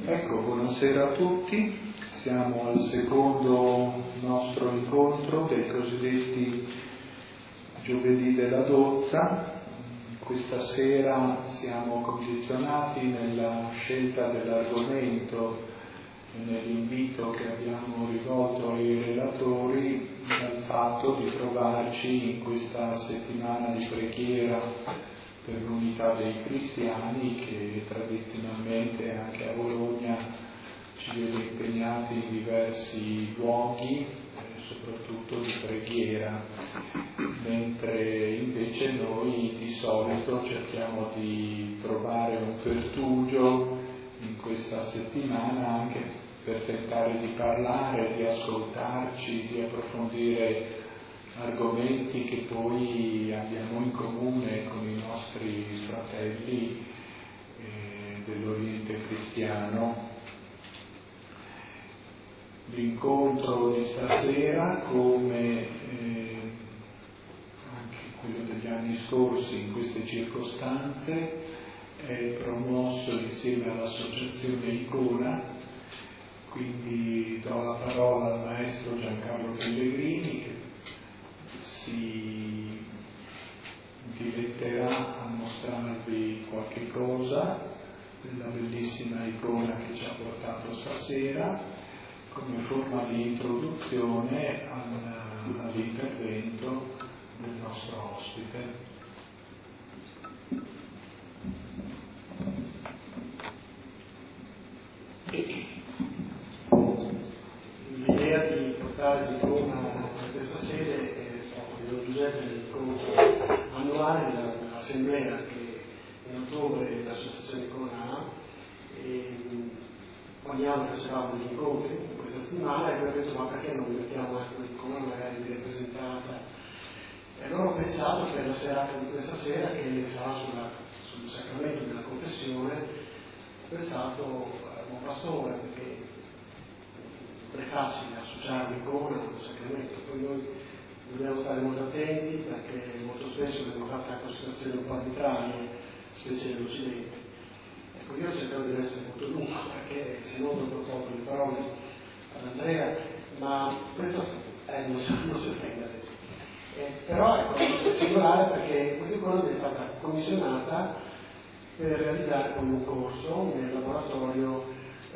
Ecco, buonasera a tutti, siamo al secondo nostro incontro dei cosiddetti giovedì della Dozza. Questa sera siamo condizionati nella scelta dell'argomento e nell'invito che abbiamo rivolto ai relatori dal fatto di trovarci in questa settimana di preghiera per l'unità dei cristiani che tradizionalmente anche a Bologna ci vede impegnati in diversi luoghi, soprattutto di preghiera, mentre invece noi di solito cerchiamo di trovare un pertugio in questa settimana anche per tentare di parlare, di ascoltarci, di approfondire argomenti che poi abbiamo in comune con i nostri fratelli dell'Oriente cristiano. L'incontro di stasera, come anche quello degli anni scorsi in queste circostanze, è promosso insieme all'Associazione Icona, quindi do la parola al maestro Giancarlo Pellegrini che si diletterà a mostrarvi qualche cosa della bellissima icona che ci ha portato stasera come forma di introduzione all'intervento del nostro ospite. L'idea di portare l'icona a questa sede è stata di Giuseppe nell'incontro annuale dell'assemblea che in ottobre l'associazione Icona ha, e ogni anno facevamo degli incontri in questa settimana e poi ho detto ma perché non mettiamo anche un'icona magari di rappresentata, e allora ho pensato per la serata di questa sera che sarà sul sacramento della confessione, ho pensato a un pastore perché non è facile associare l'icona a un sacramento, poi noi dobbiamo stare molto attenti perché molto spesso vengono fatte anche associazioni un po' arbitrarie, specie nell'Occidente. Ecco, io cercherò di essere molto lungo perché se no non tolgo le parole ad Andrea, ma questo non si offende adesso. Però ecco, è singolare perché questa icona è stata commissionata per realizzare poi un corso nel laboratorio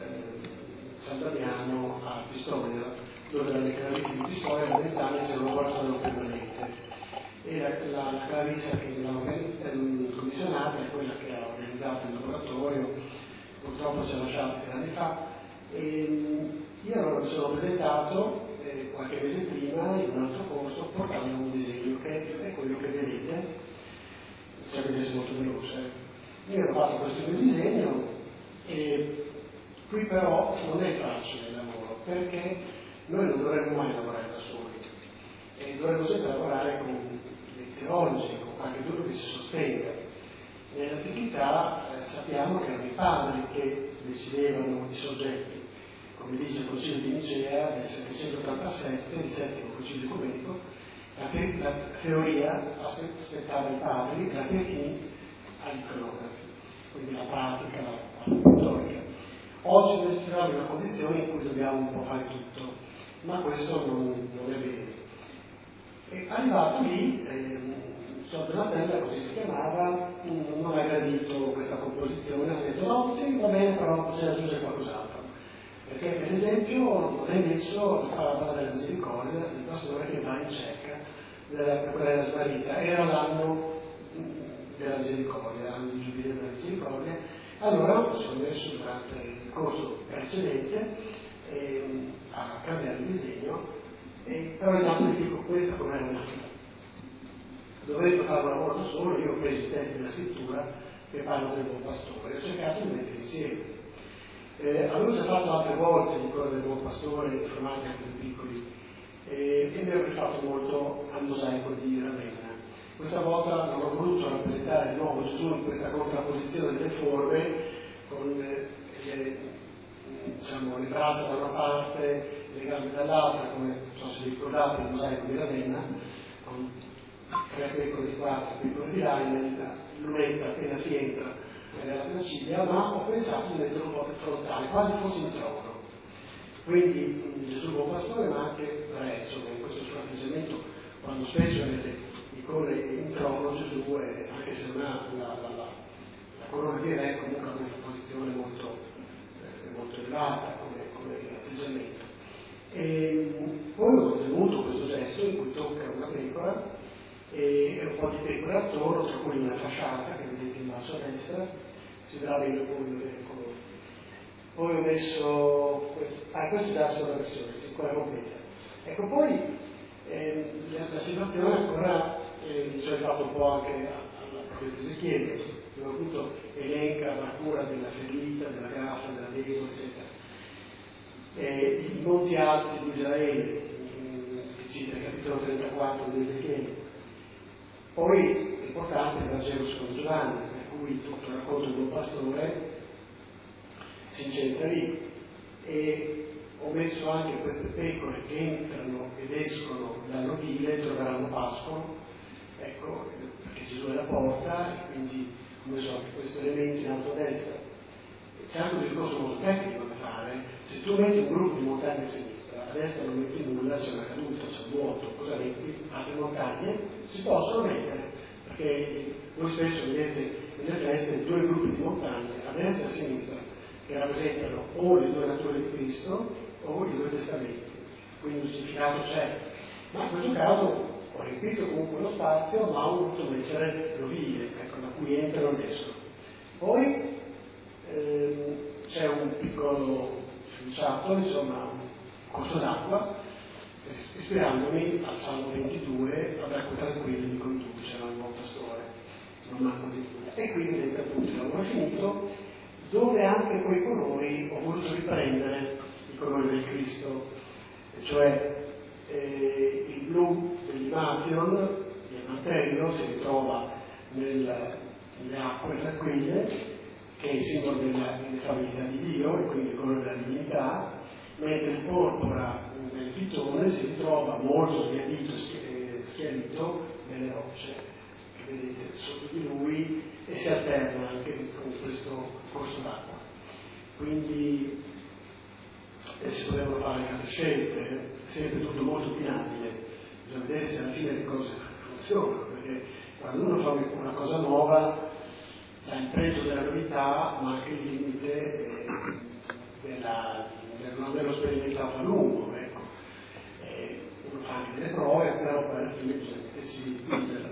San Damiano a Pistoia, dove le clavisse di Pistoia momentanea c'è un laboratorio permanente. E la clavissa che l'ha commissionata è quella che ha organizzato il laboratorio, purtroppo ci ha lasciato 3 anni fa, e io allora mi sono presentato qualche mese prima in un altro corso portando un disegno che è quello che vedete, se vedete molto veloce. Io ho fatto questo mio disegno e qui però non è facile il lavoro perché noi non dovremmo mai lavorare da soli e dovremmo sempre lavorare con dei teologi, con qualche gruppo che ci sostenga. Nell'antichità sappiamo che erano i padri che decidevano i soggetti, come dice il Concilio di Nicea del 787, il settimo Concilio ecumenico, la teoria aspettava i padri, la tecnica agli iconografi, quindi la pratica, la pittorica. Oggi noi ci troviamo in una condizione in cui dobbiamo un po' fare tutto, ma questo non è vero. E arrivato lì, Suor Donatella, così si chiamava, non ha gradito questa composizione, ha detto no, sì, va bene, però bisogna aggiungere qualcos'altro. Perché per esempio non è messo la parola della misericordia del pastore che va in cerca per quella smarrita, era l'anno della misericordia, l'anno di giubileo della misericordia. Allora mi sono messo durante il corso precedente a cambiare il disegno, però intanto vi dico questa come era nata. Dovevo fare un lavoro da solo, io ho preso i testi della scrittura che parlano del buon pastore, ho cercato di mettere insieme. Avevo già fatto altre volte di quello del buon pastore, informati anche più piccoli, e mi ero rifatto molto al mosaico di Ravenna. Questa volta non ho voluto rappresentare di nuovo Gesù in questa contrapposizione delle forme, con le braccia da una parte, le gambe dall'altra, come non so se ricordate il mosaico di Ravenna, con 3 pecore di qua, 3 pecore di là, lunetta appena si entra nella prima ciglia, ma ho pensato di metterlo un po' più frontale, quasi fosse in trono. Quindi Gesù buon pastore, ma anche re, insomma, in questo suo atteggiamento, quando spesso avete icone in trono, Gesù, anche se non ha la corona di re, comunque ha questa posizione molto elevata come atteggiamento. E poi ho tenuto questo gesto in cui tocca una pecora e un po' di pecora attorno, tra cui una fasciata che vedete in basso a destra, si vedrà bene poi vedere il colore. Poi ho messo questa già sono la versione, si ancora completa. Ecco, poi la situazione ancora ci ho fatto un po' anche alla profeta Ezechiele, dove appunto elenca la cura della ferita, della grassa, della leva, eccetera. I monti alti di Israele, che cita il capitolo 34 di Ezechiele. Poi è importante il Vangelo secondo Giovanni, per cui tutto il racconto di un pastore si incentra lì. E ho messo anche queste pecore che entrano ed escono dall'ovile e troveranno pascolo, ecco, perché Gesù è la porta, e quindi ho messo anche questo elemento in alto a destra. C'è anche un discorso molto tecnico da fare. Se tu metti un gruppo di montagne a sinistra, a destra non metti nulla, c'è una caduta, c'è un vuoto, cosa metti? Altre montagne si possono mettere, perché voi spesso vedete nelle feste due gruppi di montagne, a destra e a sinistra, che rappresentano o le due nature di Cristo o i due testamenti, quindi un significato c'è. Ma in questo caso ho riempito comunque lo spazio, ma ho voluto mettere l'ovile, ecco, da cui entrano ed escono. Poi c'è un piccolo sciucciato, insomma, un corso d'acqua, ispirandomi al Salmo 22, l'acqua tranquilla mi conduce al buon pastore, non manco di nulla. E quindi vedete appunto il lavoro finito, dove anche quei colori ho voluto riprendere i colori del Cristo, cioè il blu dell'Imation, del mantello, si ritrova nelle acque tranquille, che è il simbolo dell'ineffabilità di Dio e quindi il colore della divinità, mentre il porpora nel pitone si ritrova molto schiarito nelle rocce che vedete sotto di lui e si alterna anche con questo corso d'acqua. Quindi si potevano fare altre scelte, sempre tutto molto opinabile, bisogna vedere se alla fine le cose funzionano, perché quando uno fa una cosa nuova c'è il pregio della novità, ma anche il limite del non averlo sperimentato a lungo. Ecco. Uno fa anche delle prove, però poi alla fine bisogna che si spinga.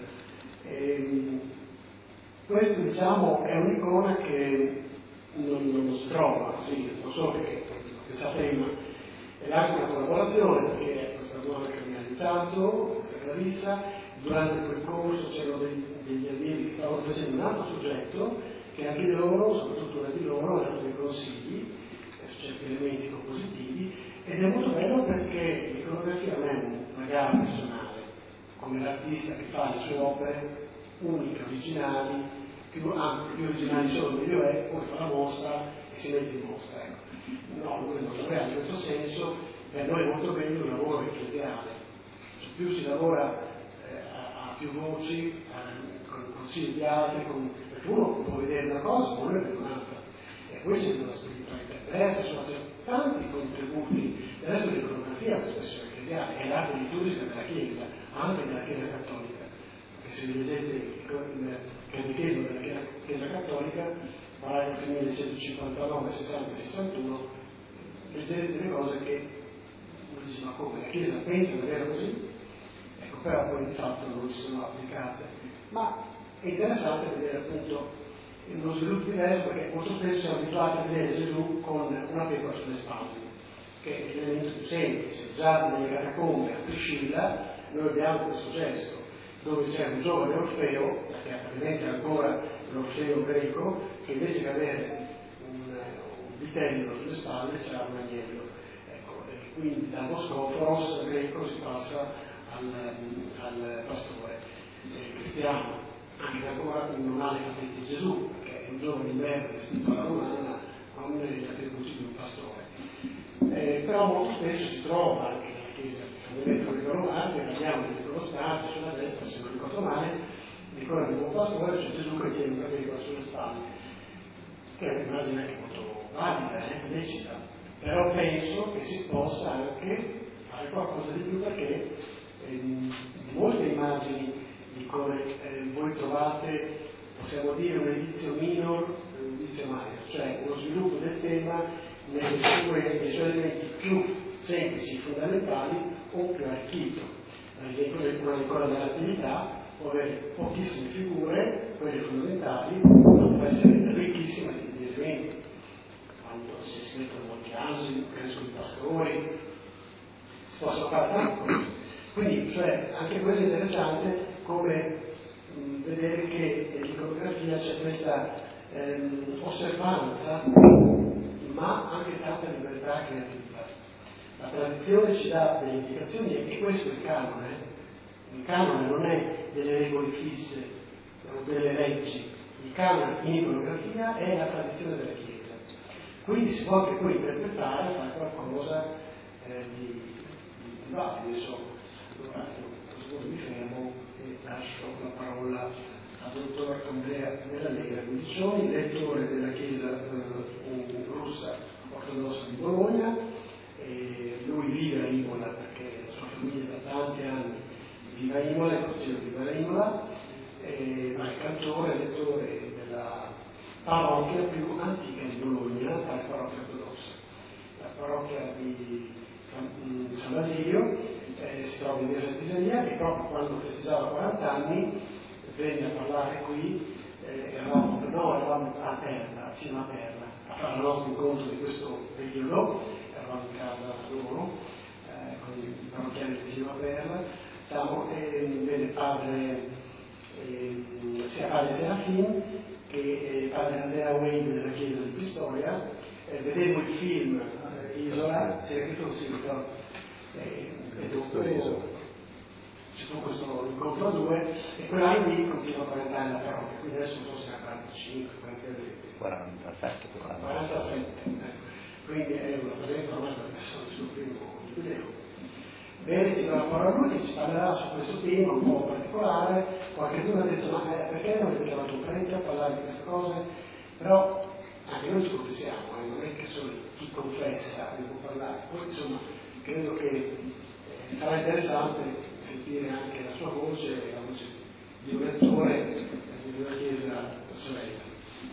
Questo, diciamo, è un'icona che non si trova così, non so perché prima, è anche una collaborazione, perché questa donna che mi ha aiutato, questa Clarissa, durante il percorso c'erano degli allievi che stavano facendo un altro soggetto, che anche loro, soprattutto una di loro, hanno dei consigli su certi elementi compositivi, ed è molto bello perché l'iconografia non è una gara personale, come l'artista che fa le sue opere uniche, originali, più originali solo meglio è, poi fa la mostra e si mette in mostra. Ecco. No, noi non lavoriamo in questo senso, per noi è molto bello il lavoro ecclesiale. Più si lavora a più voci, con consigli di altri, perché uno può vedere una cosa, può vedere un'altra. E poi c'è una spiritualità diversa, insomma, c'è tanti contributi. Adesso l'iconografia è l'espressione ecclesiale, è l'arte liturgica della Chiesa, anche della Chiesa cattolica. Perché se leggete il catechismo della Chiesa cattolica, paragrafi 1159, 60 e 61, leggete delle cose che uno dice: ma come? La Chiesa pensa davvero così? Ecco, però poi di fatto non si sono applicate. Ma è interessante vedere appunto uno sviluppo diverso, perché molto spesso siamo abituati a vedere Gesù con una pecora sulle spalle, che è l'elemento più semplice. Già nelle catacombe a Priscilla noi abbiamo questo gesto, dove c'è un giovane Orfeo, che apparentemente è ancora l'Orfeo greco, che invece che avere un vitello sulle spalle c'ha un agnello. Ecco, e quindi dallo scoforos greco si passa al pastore cristiano, anche se ancora non ha le fattezze di Gesù, perché è un giovane inverno vestito alla romana con gli attributi di un pastore. Però molto spesso si trova anche nella Chiesa di San Benedetto Romano, che parliamo di Nicolostasi sulla destra, se non ricordo male, l'icona di buon pastore, c'è Gesù che tiene una pecora sulle spalle. che è un'immagine anche molto valida, lecita, però penso che si possa anche fare qualcosa di più, perché molte immagini di come voi trovate, possiamo dire, un edizio minor e un edizio minor, cioè uno sviluppo del tema nei suoi elementi più semplici, fondamentali o più arricchito. Ad esempio, una ancora dell'attività può avere pochissime figure, quelle fondamentali, ma può essere ricchissima di elementi. Quando si smettono molti anni, crescono i pastori, si possono fare tante cose. Quindi, cioè, anche questo è interessante, come vedere che nell'iconografia c'è questa osservanza, ma anche tanta libertà creativa. La tradizione ci dà delle indicazioni, e questo è il canone. Il canone non è delle regole fisse o delle leggi. Il canone in iconografia è la tradizione della Chiesa. Quindi si può anche poi interpretare, fare qualcosa di valido, insomma. Allora, mi fermo e lascio la parola al dottor Andrea Della Lega Guidiccioni, lettore della Chiesa russa ortodossa di Bologna. Lui vive a Imola perché la sua famiglia da tanti anni vive a Imola, è consiglio di vive a Imola, ma è cantore e lettore della parrocchia più antica di Bologna, la parrocchia ortodossa. La parrocchia di San Basilio si trova in via Sant'Isaia, e proprio quando festeggiava 40 anni venne a parlare qui, eravamo a Perla, vicino a Perla, a fare il nostro incontro di questo periodo, eravamo in casa loro, con i parrocchiani vicino a Perla, venne sia padre Serafin che padre Andrea Wade della chiesa di Pistoia. Vedevo il film Isola, si è scritto così, e dopo ci fu questo incontro a due, e quell'anno lì continua a 40 anni la parrocchia, quindi adesso forse a 47, quindi è una presenza ormai della persona del suo primo giubileo. Bene, si dà la parola a lui che ci parlerà su questo tema un po' particolare. Qualcuno ha detto, ma perché non avete chiamato un prete a parlare di queste cose? Però anche noi ci confessiamo, non è che solo chi confessa ne può parlare. Poi insomma credo che sarà interessante sentire anche la sua voce, la voce di un lettore di una chiesa sorella.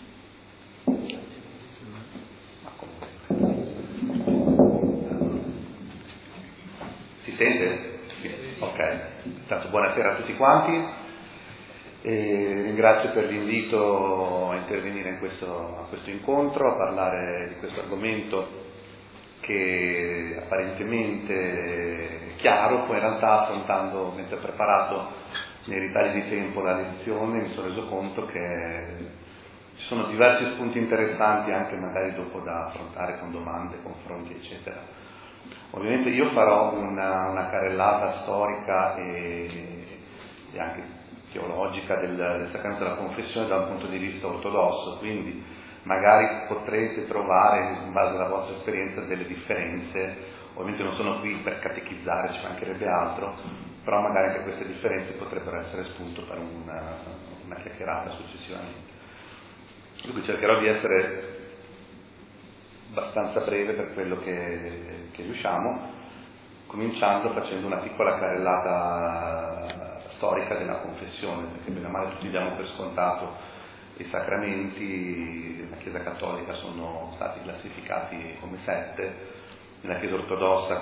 Si sente? Sì. Ok. Intanto buonasera a tutti quanti. Ringrazio per l'invito a intervenire a questo incontro, a parlare di questo argomento che apparentemente è chiaro, poi in realtà affrontando, mentre ho preparato nei ritagli di tempo la lezione, mi sono reso conto che ci sono diversi spunti interessanti anche magari dopo da affrontare con domande, confronti eccetera. Ovviamente io farò una carrellata storica e anche teologica del sacramento della confessione da un punto di vista ortodosso, quindi magari potrete trovare in base alla vostra esperienza delle differenze. Ovviamente non sono qui per catechizzare, ci mancherebbe altro, però magari anche queste differenze potrebbero essere spunto per una chiacchierata successivamente. Quindi cercherò di essere abbastanza breve per quello che riusciamo, cominciando facendo una piccola carrellata storica della confessione, perché bene o male tutti diamo per scontato i sacramenti. Nella Chiesa Cattolica sono stati classificati come 7, nella Chiesa Ortodossa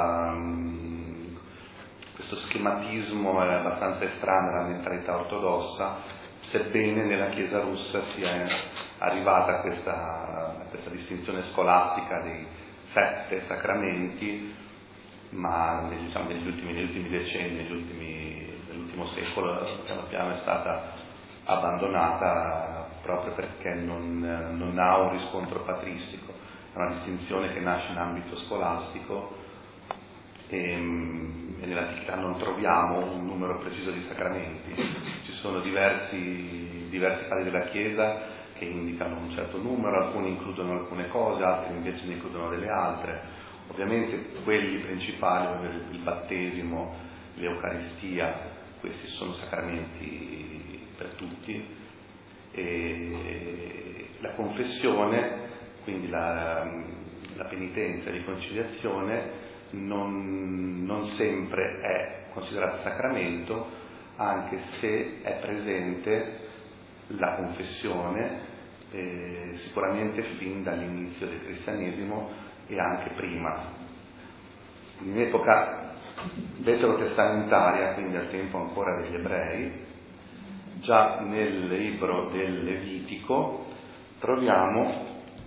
questo schematismo è abbastanza estraneo alla mentalità ortodossa, sebbene nella Chiesa russa sia arrivata a questa distinzione scolastica dei 7 sacramenti, ma negli ultimi decenni, nell'ultimo secolo, piano piano è stata abbandonata proprio perché non ha un riscontro patristico. È una distinzione che nasce in ambito scolastico e nell'antichità non troviamo un numero preciso di sacramenti. Ci sono diversi padri della Chiesa che indicano un certo numero, alcuni includono alcune cose, altri invece ne includono delle altre. Ovviamente quelli principali, il battesimo, l'Eucaristia, questi sono sacramenti per tutti, E la confessione, quindi la penitenza e la riconciliazione, non sempre è considerata sacramento, anche se è presente la confessione sicuramente fin dall'inizio del cristianesimo e anche prima. In epoca veterotestamentaria, quindi al tempo ancora degli ebrei, già nel libro del Levitico troviamo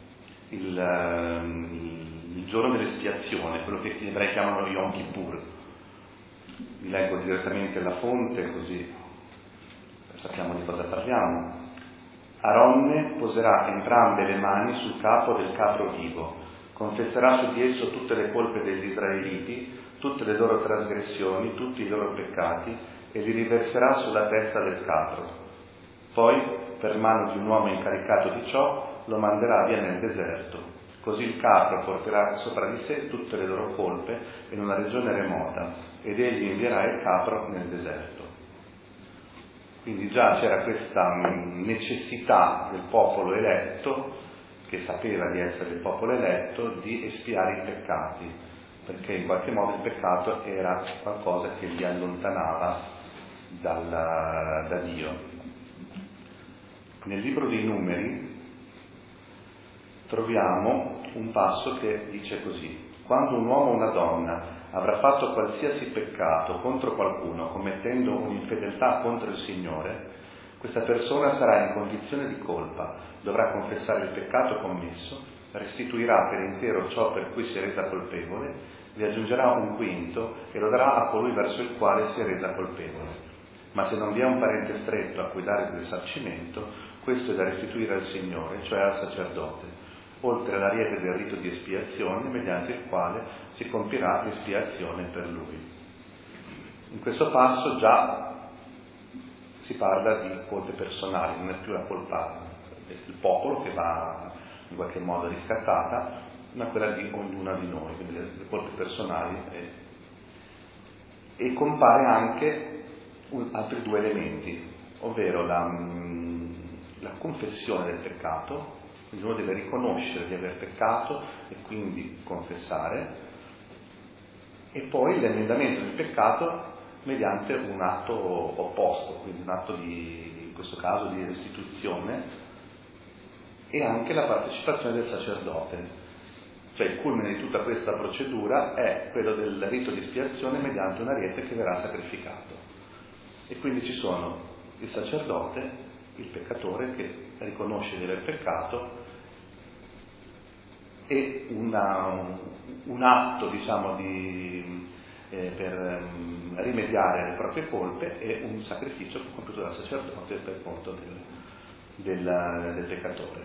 il giorno dell'espiazione, quello che gli ebrei chiamano Yom Kippur. Vi leggo direttamente la fonte così sappiamo di cosa parliamo. Aronne poserà entrambe le mani sul capo del capro vivo, confesserà su di esso tutte le colpe degli israeliti, tutte le loro trasgressioni, tutti i loro peccati, e li riverserà sulla testa del capro. Poi, per mano di un uomo incaricato di ciò, lo manderà via nel deserto. Così il capro porterà sopra di sé tutte le loro colpe in una regione remota, ed egli invierà il capro nel deserto. Quindi già c'era questa necessità del popolo eletto, che sapeva di essere il popolo eletto, di espiare i peccati, perché in qualche modo il peccato era qualcosa che li allontanava da Dio. Nel libro dei Numeri troviamo un passo che dice così: quando un uomo o una donna avrà fatto qualsiasi peccato contro qualcuno, commettendo un'infedeltà contro il Signore, questa persona sarà in condizione di colpa, dovrà confessare il peccato commesso, restituirà per intero ciò per cui si è resa colpevole, vi aggiungerà un quinto e lo darà a colui verso il quale si è resa colpevole. Ma se non vi è un parente stretto a cui dare il risarcimento, questo è da restituire al Signore, cioè al sacerdote, oltre all'ariete del rito di espiazione, mediante il quale si compirà l'espiazione per lui. In questo passo già si parla di colpe personali, non è più la colpa del popolo che va in qualche modo riscattata, ma quella di ognuna di noi, quindi le colpe personali. E compare anche altri due elementi, ovvero la confessione del peccato. Quindi uno deve riconoscere di aver peccato e quindi confessare, e poi l'emendamento del peccato mediante un atto opposto, quindi un atto in questo caso di restituzione, e anche la partecipazione del sacerdote. Cioè il culmine di tutta questa procedura è quello del rito di espiazione mediante un ariete che verrà sacrificato. E quindi ci sono il sacerdote, il peccatore che riconosce di aver peccato, e un atto, diciamo, per rimediare alle proprie colpe, e un sacrificio compiuto dal sacerdote per conto del peccatore.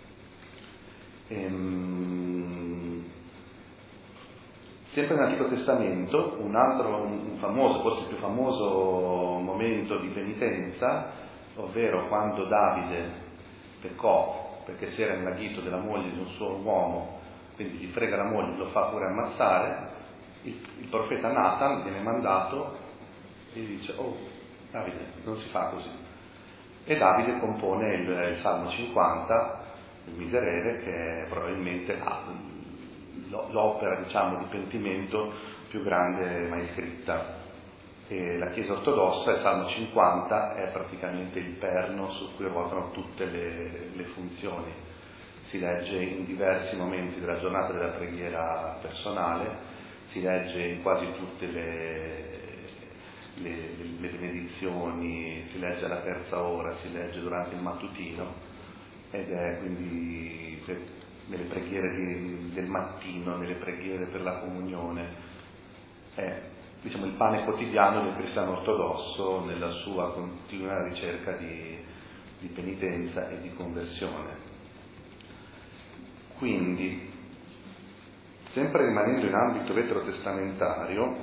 Sempre nell'Antico Testamento un famoso, forse il più famoso momento di penitenza, ovvero quando Davide peccò perché si era invaghito della moglie di un suo uomo, quindi gli frega la moglie, lo fa pure ammazzare. Il profeta Nathan viene mandato e gli dice: oh Davide, non si fa così. E Davide compone il Salmo 50, il Miserere, che è probabilmente l'opera, diciamo, di pentimento più grande mai scritta. E la Chiesa ortodossa, il Salmo 50, è praticamente il perno su cui ruotano tutte le funzioni. Si legge in diversi momenti della giornata della preghiera personale, si legge in quasi tutte le benedizioni, si legge alla terza ora, si legge durante il mattutino, ed è quindi nelle preghiere del mattino, nelle preghiere per la comunione, è, diciamo, il pane quotidiano del cristiano ortodosso nella sua continua ricerca di penitenza e di conversione. Quindi, sempre rimanendo in ambito veterotestamentario,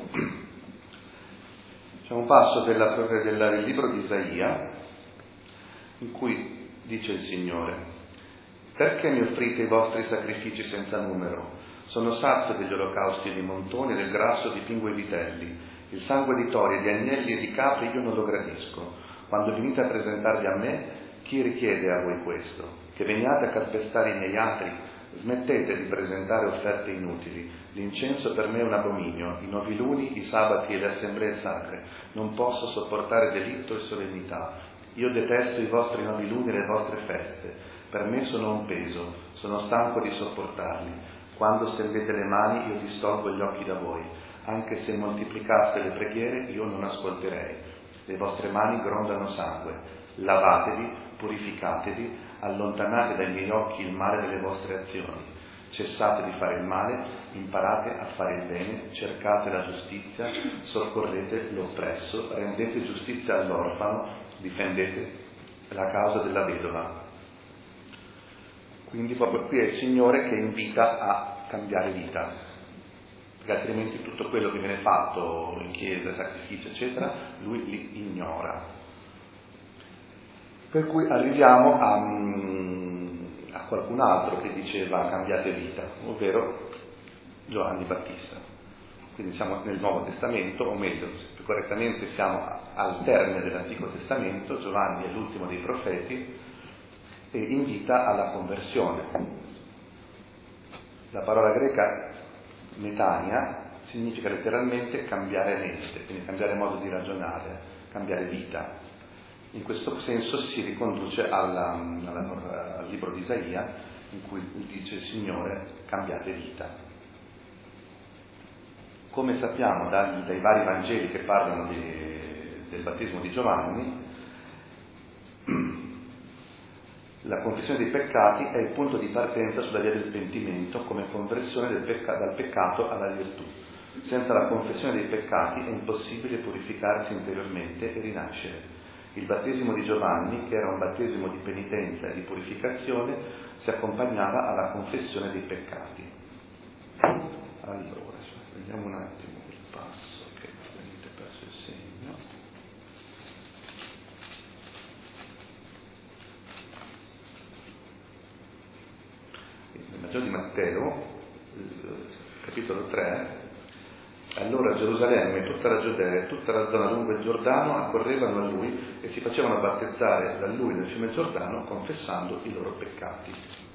c'è un passo del libro di Isaia in cui dice il Signore: perché mi offrite i vostri sacrifici senza numero? Sono sazio degli olocausti di montoni e del grasso di pingue e vitelli. Il sangue di tori, di agnelli e di capri io non lo gradisco. Quando venite a presentarvi a me, Chi richiede a voi questo? Che veniate a calpestare i miei atri? Smettete di presentare offerte inutili. L'incenso per me è un abominio, i noviluni, i sabati e le assemblee sacre. Non posso sopportare delitto e solennità. Io detesto i vostri noviluni e le vostre feste. Per me sono un peso, sono stanco di sopportarli. Quando stendete le mani io distolgo gli occhi da voi. Anche se moltiplicaste le preghiere io non ascolterei. Le vostre mani grondano sangue. Lavatevi, purificatevi, allontanate dai miei occhi il male delle vostre azioni. Cessate di fare il male, imparate a fare il bene, cercate la giustizia, soccorrete l'oppresso, rendete giustizia all'orfano, difendete la causa della vedova. Quindi proprio qui è il Signore che invita a cambiare vita, perché altrimenti tutto quello che viene fatto in chiesa, sacrificio eccetera, lui li ignora. Per cui arriviamo a qualcun altro che diceva cambiate vita, ovvero Giovanni Battista. Quindi siamo nel Nuovo Testamento, o meglio, più correttamente siamo al termine dell'Antico Testamento. Giovanni è l'ultimo dei profeti e invita alla conversione. La parola greca metania significa letteralmente cambiare mente, quindi cambiare modo di ragionare, cambiare vita. In questo senso si riconduce al libro di Isaia, in cui dice il Signore cambiate vita. Come sappiamo dai vari Vangeli che parlano del battesimo di Giovanni, la confessione dei peccati è il punto di partenza sulla via del pentimento come conversione dal peccato alla virtù. Senza la confessione dei peccati è impossibile purificarsi interiormente e rinascere. Il battesimo di Giovanni, che era un battesimo di penitenza e di purificazione, si accompagnava alla confessione dei peccati. Allora, prendiamo un attimo il passo che avete perso il segno. Nel Vangelo di Matteo, capitolo 3, allora Gerusalemme, tutta la Giudea e tutta la zona lungo il Giordano accorrevano a lui e si facevano battezzare da lui nel fiume Giordano confessando i loro peccati.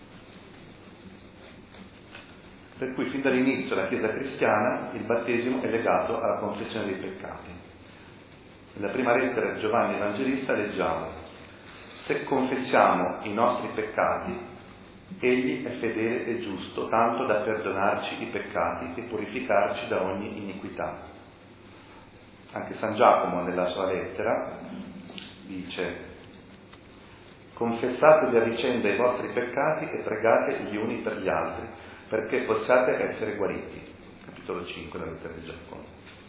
Per cui fin dall'inizio della Chiesa cristiana il battesimo è legato alla confessione dei peccati. Nella prima lettera di Giovanni Evangelista leggiamo: se confessiamo i nostri peccati, Egli è fedele e giusto, tanto da perdonarci i peccati e purificarci da ogni iniquità. Anche San Giacomo nella sua lettera dice: confessatevi a vicenda i vostri peccati e pregate gli uni per gli altri, perché possiate essere guariti. Capitolo 5 della lettera di Giacomo.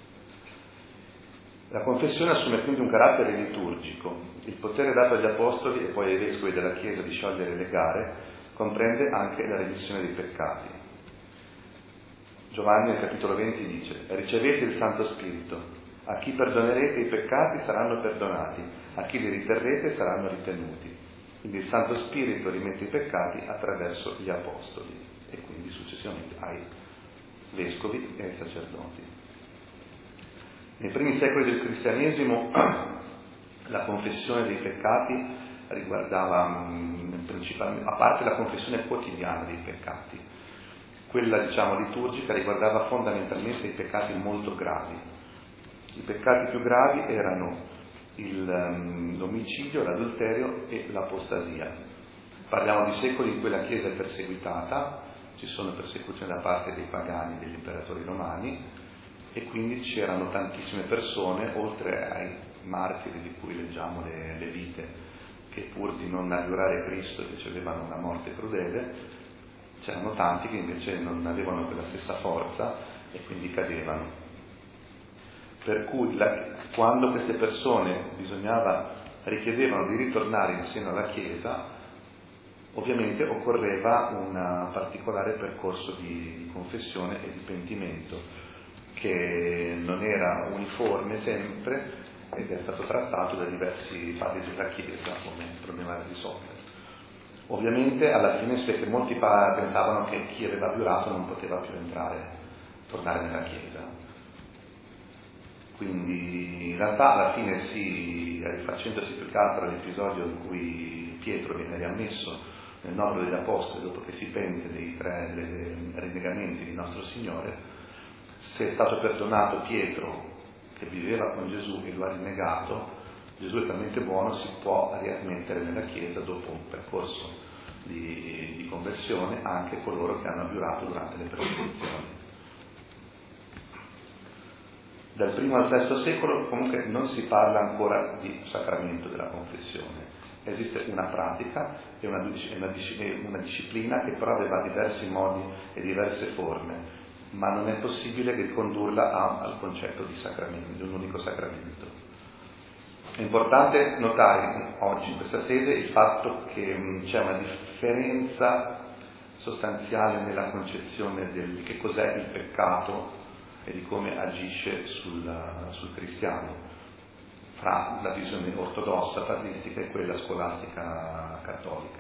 La confessione assume quindi un carattere liturgico. Il potere dato agli apostoli e poi ai vescovi della Chiesa di sciogliere le gare comprende anche la remissione dei peccati. Giovanni nel capitolo 20 dice: ricevete il Santo Spirito, a chi perdonerete i peccati saranno perdonati, a chi li riterrete saranno ritenuti. Quindi il Santo Spirito rimette i peccati attraverso gli apostoli e quindi successivamente ai vescovi e ai sacerdoti. Nei primi secoli del cristianesimo la confessione dei peccati riguardava principalmente, a parte la confessione quotidiana dei peccati, quella liturgica riguardava fondamentalmente i peccati molto gravi. I peccati più gravi erano l'omicidio, l'adulterio e l'apostasia. Parliamo di secoli in cui la Chiesa è perseguitata, ci sono persecuzioni da parte dei pagani, degli imperatori romani, e quindi c'erano tantissime persone, oltre ai martiri di cui leggiamo le vite, che pur di non adorare Cristo ricevevano una morte crudele, c'erano tanti che invece non avevano quella stessa forza e quindi cadevano. Per cui quando queste persone richiedevano di ritornare in seno alla Chiesa, ovviamente occorreva un particolare percorso di confessione e di pentimento, che non era uniforme sempre ed è stato trattato da diversi padri della Chiesa come problema da risolvere. Ovviamente alla fine che molti pensavano che chi aveva violato non poteva più tornare nella Chiesa. Quindi in realtà alla fine facendosi più che altro all'episodio in cui Pietro viene riammesso nel novero degli Apostoli dopo che si pente dei 3 rinnegamenti di nostro Signore, se è stato perdonato Pietro che viveva con Gesù e lo ha rinnegato, Gesù è talmente buono, si può riammettere nella Chiesa dopo un percorso di conversione anche coloro che hanno abiurato durante le persecuzioni. Dal I al VI secolo comunque non si parla ancora di sacramento della confessione, esiste una pratica e una disciplina che però aveva diversi modi e diverse forme, ma non è possibile ricondurla al concetto di sacramento, di un unico sacramento. È importante notare oggi in questa sede il fatto che c'è una differenza sostanziale nella concezione di che cos'è il peccato e di come agisce sul cristiano, fra la visione ortodossa, patristica e quella scolastica cattolica.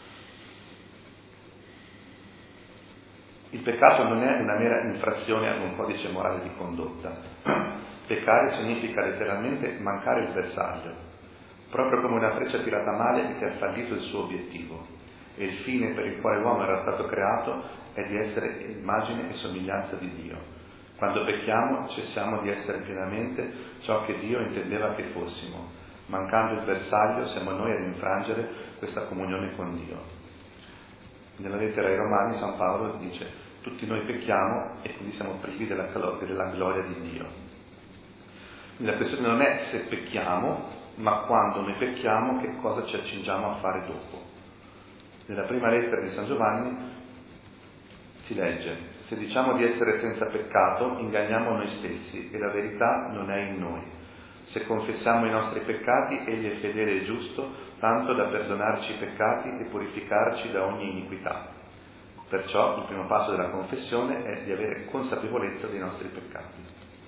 Il peccato non è una mera infrazione ad un codice morale di condotta. Peccare significa letteralmente mancare il bersaglio, proprio come una freccia tirata male che ha fallito il suo obiettivo, e il fine per il quale l'uomo era stato creato è di essere immagine e somiglianza di Dio. Quando pecchiamo cessiamo di essere pienamente ciò che Dio intendeva che fossimo. Mancando il bersaglio siamo noi ad infrangere questa comunione con Dio. Nella lettera ai Romani San Paolo dice: tutti noi pecchiamo e quindi siamo privi della gloria di Dio. Quindi la questione non è se pecchiamo, ma quando noi pecchiamo che cosa ci accingiamo a fare dopo. Nella prima lettera di San Giovanni si legge: se diciamo di essere senza peccato, inganniamo noi stessi e la verità non è in noi. Se confessiamo i nostri peccati, Egli è fedele e giusto, tanto da perdonarci i peccati e purificarci da ogni iniquità. Perciò il primo passo della confessione è di avere consapevolezza dei nostri peccati.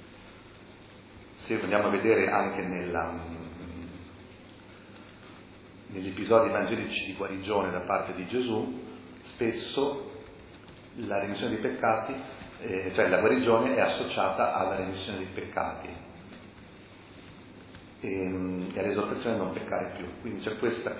Se andiamo a vedere anche negli episodi evangelici di guarigione da parte di Gesù, spesso la remissione dei peccati, cioè la guarigione è associata alla remissione dei peccati e all'esortazione a non peccare più. Quindi c'è questo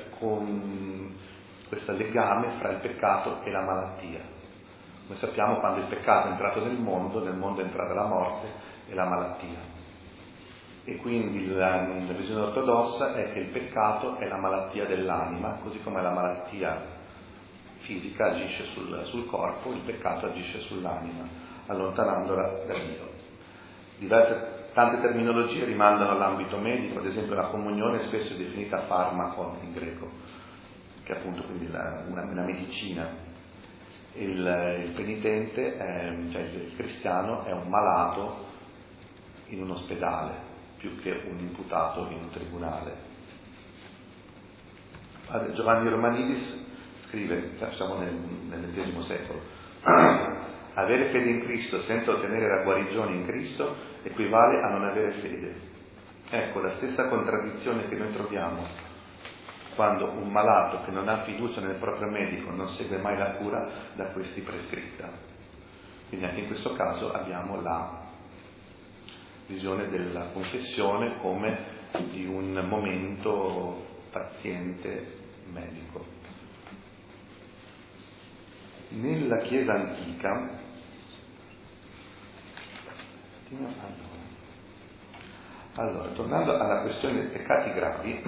legame fra il peccato e la malattia. Come sappiamo, quando il peccato è entrato nel mondo è entrata la morte e la malattia. E quindi la visione ortodossa è che il peccato è la malattia dell'anima, così come la malattia fisica agisce sul corpo, il peccato agisce sull'anima, allontanandola da Dio. Tante terminologie rimandano all'ambito medico, ad esempio la comunione spesso è definita farmakon in greco, che è appunto quindi una medicina. Il penitente, cioè il cristiano, è un malato in un ospedale, più che un imputato in un tribunale. Padre Giovanni Romanidis scrive, siamo nel XX secolo: avere fede in Cristo senza ottenere la guarigione in Cristo equivale a non avere fede. Ecco la stessa contraddizione che noi troviamo quando un malato che non ha fiducia nel proprio medico non segue mai la cura da questi prescritta. Quindi anche in questo caso abbiamo la visione della confessione come di un momento paziente-medico. Nella Chiesa antica, allora, tornando alla questione dei peccati gravi,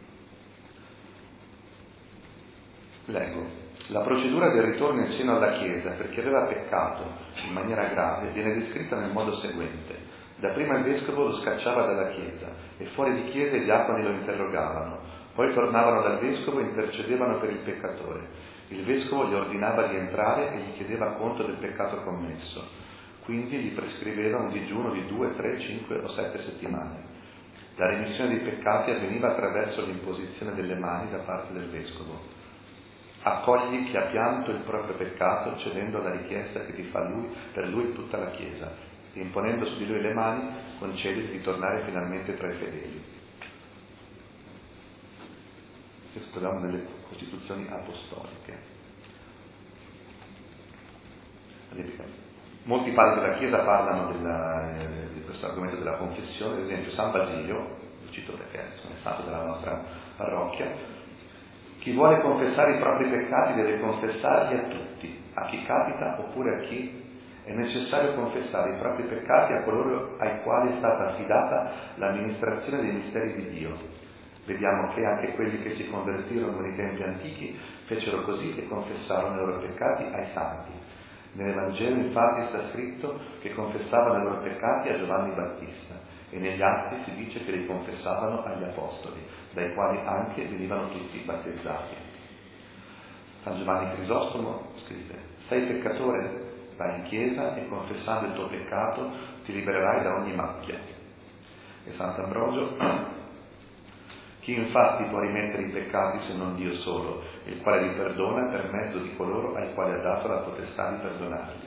leggo: la procedura del ritorno in seno alla Chiesa per chi aveva peccato in maniera grave viene descritta nel modo seguente: dapprima il vescovo lo scacciava dalla Chiesa e fuori di Chiesa i diaconi lo interrogavano, poi tornavano dal vescovo e intercedevano per il peccatore. Il vescovo gli ordinava di entrare e gli chiedeva conto del peccato commesso, quindi gli prescriveva un digiuno di 2, 3, 5 o 7 settimane. La remissione dei peccati avveniva attraverso l'imposizione delle mani da parte del vescovo. Accogli chi ha pianto il proprio peccato cedendo alla richiesta che ti fa per lui tutta la Chiesa, e imponendo su di lui le mani concediti di tornare finalmente tra i fedeli. Questo troviamo nelle Costituzioni apostoliche. Molti padri della Chiesa parlano di questo argomento della confessione. Ad esempio San Basilio, lo cito perché è stato della nostra parrocchia, Chi vuole confessare i propri peccati deve confessarli a tutti, a chi capita oppure a chi è necessario confessare i propri peccati a coloro ai quali è stata affidata l'amministrazione dei misteri di Dio. Vediamo che anche quelli che si convertirono nei tempi antichi fecero così e confessarono i loro peccati ai santi. Nell'Evangelo infatti sta scritto che confessavano i loro peccati a Giovanni Battista e negli Atti si dice che li confessavano agli Apostoli, dai quali anche venivano tutti battezzati. San Giovanni Crisostomo scrive: sei peccatore? Vai in chiesa e confessando il tuo peccato ti libererai da ogni macchia. E Sant'Ambrogio: chi infatti può rimettere i peccati se non Dio solo, il quale li perdona per mezzo di coloro ai quali ha dato la potestà di perdonarli.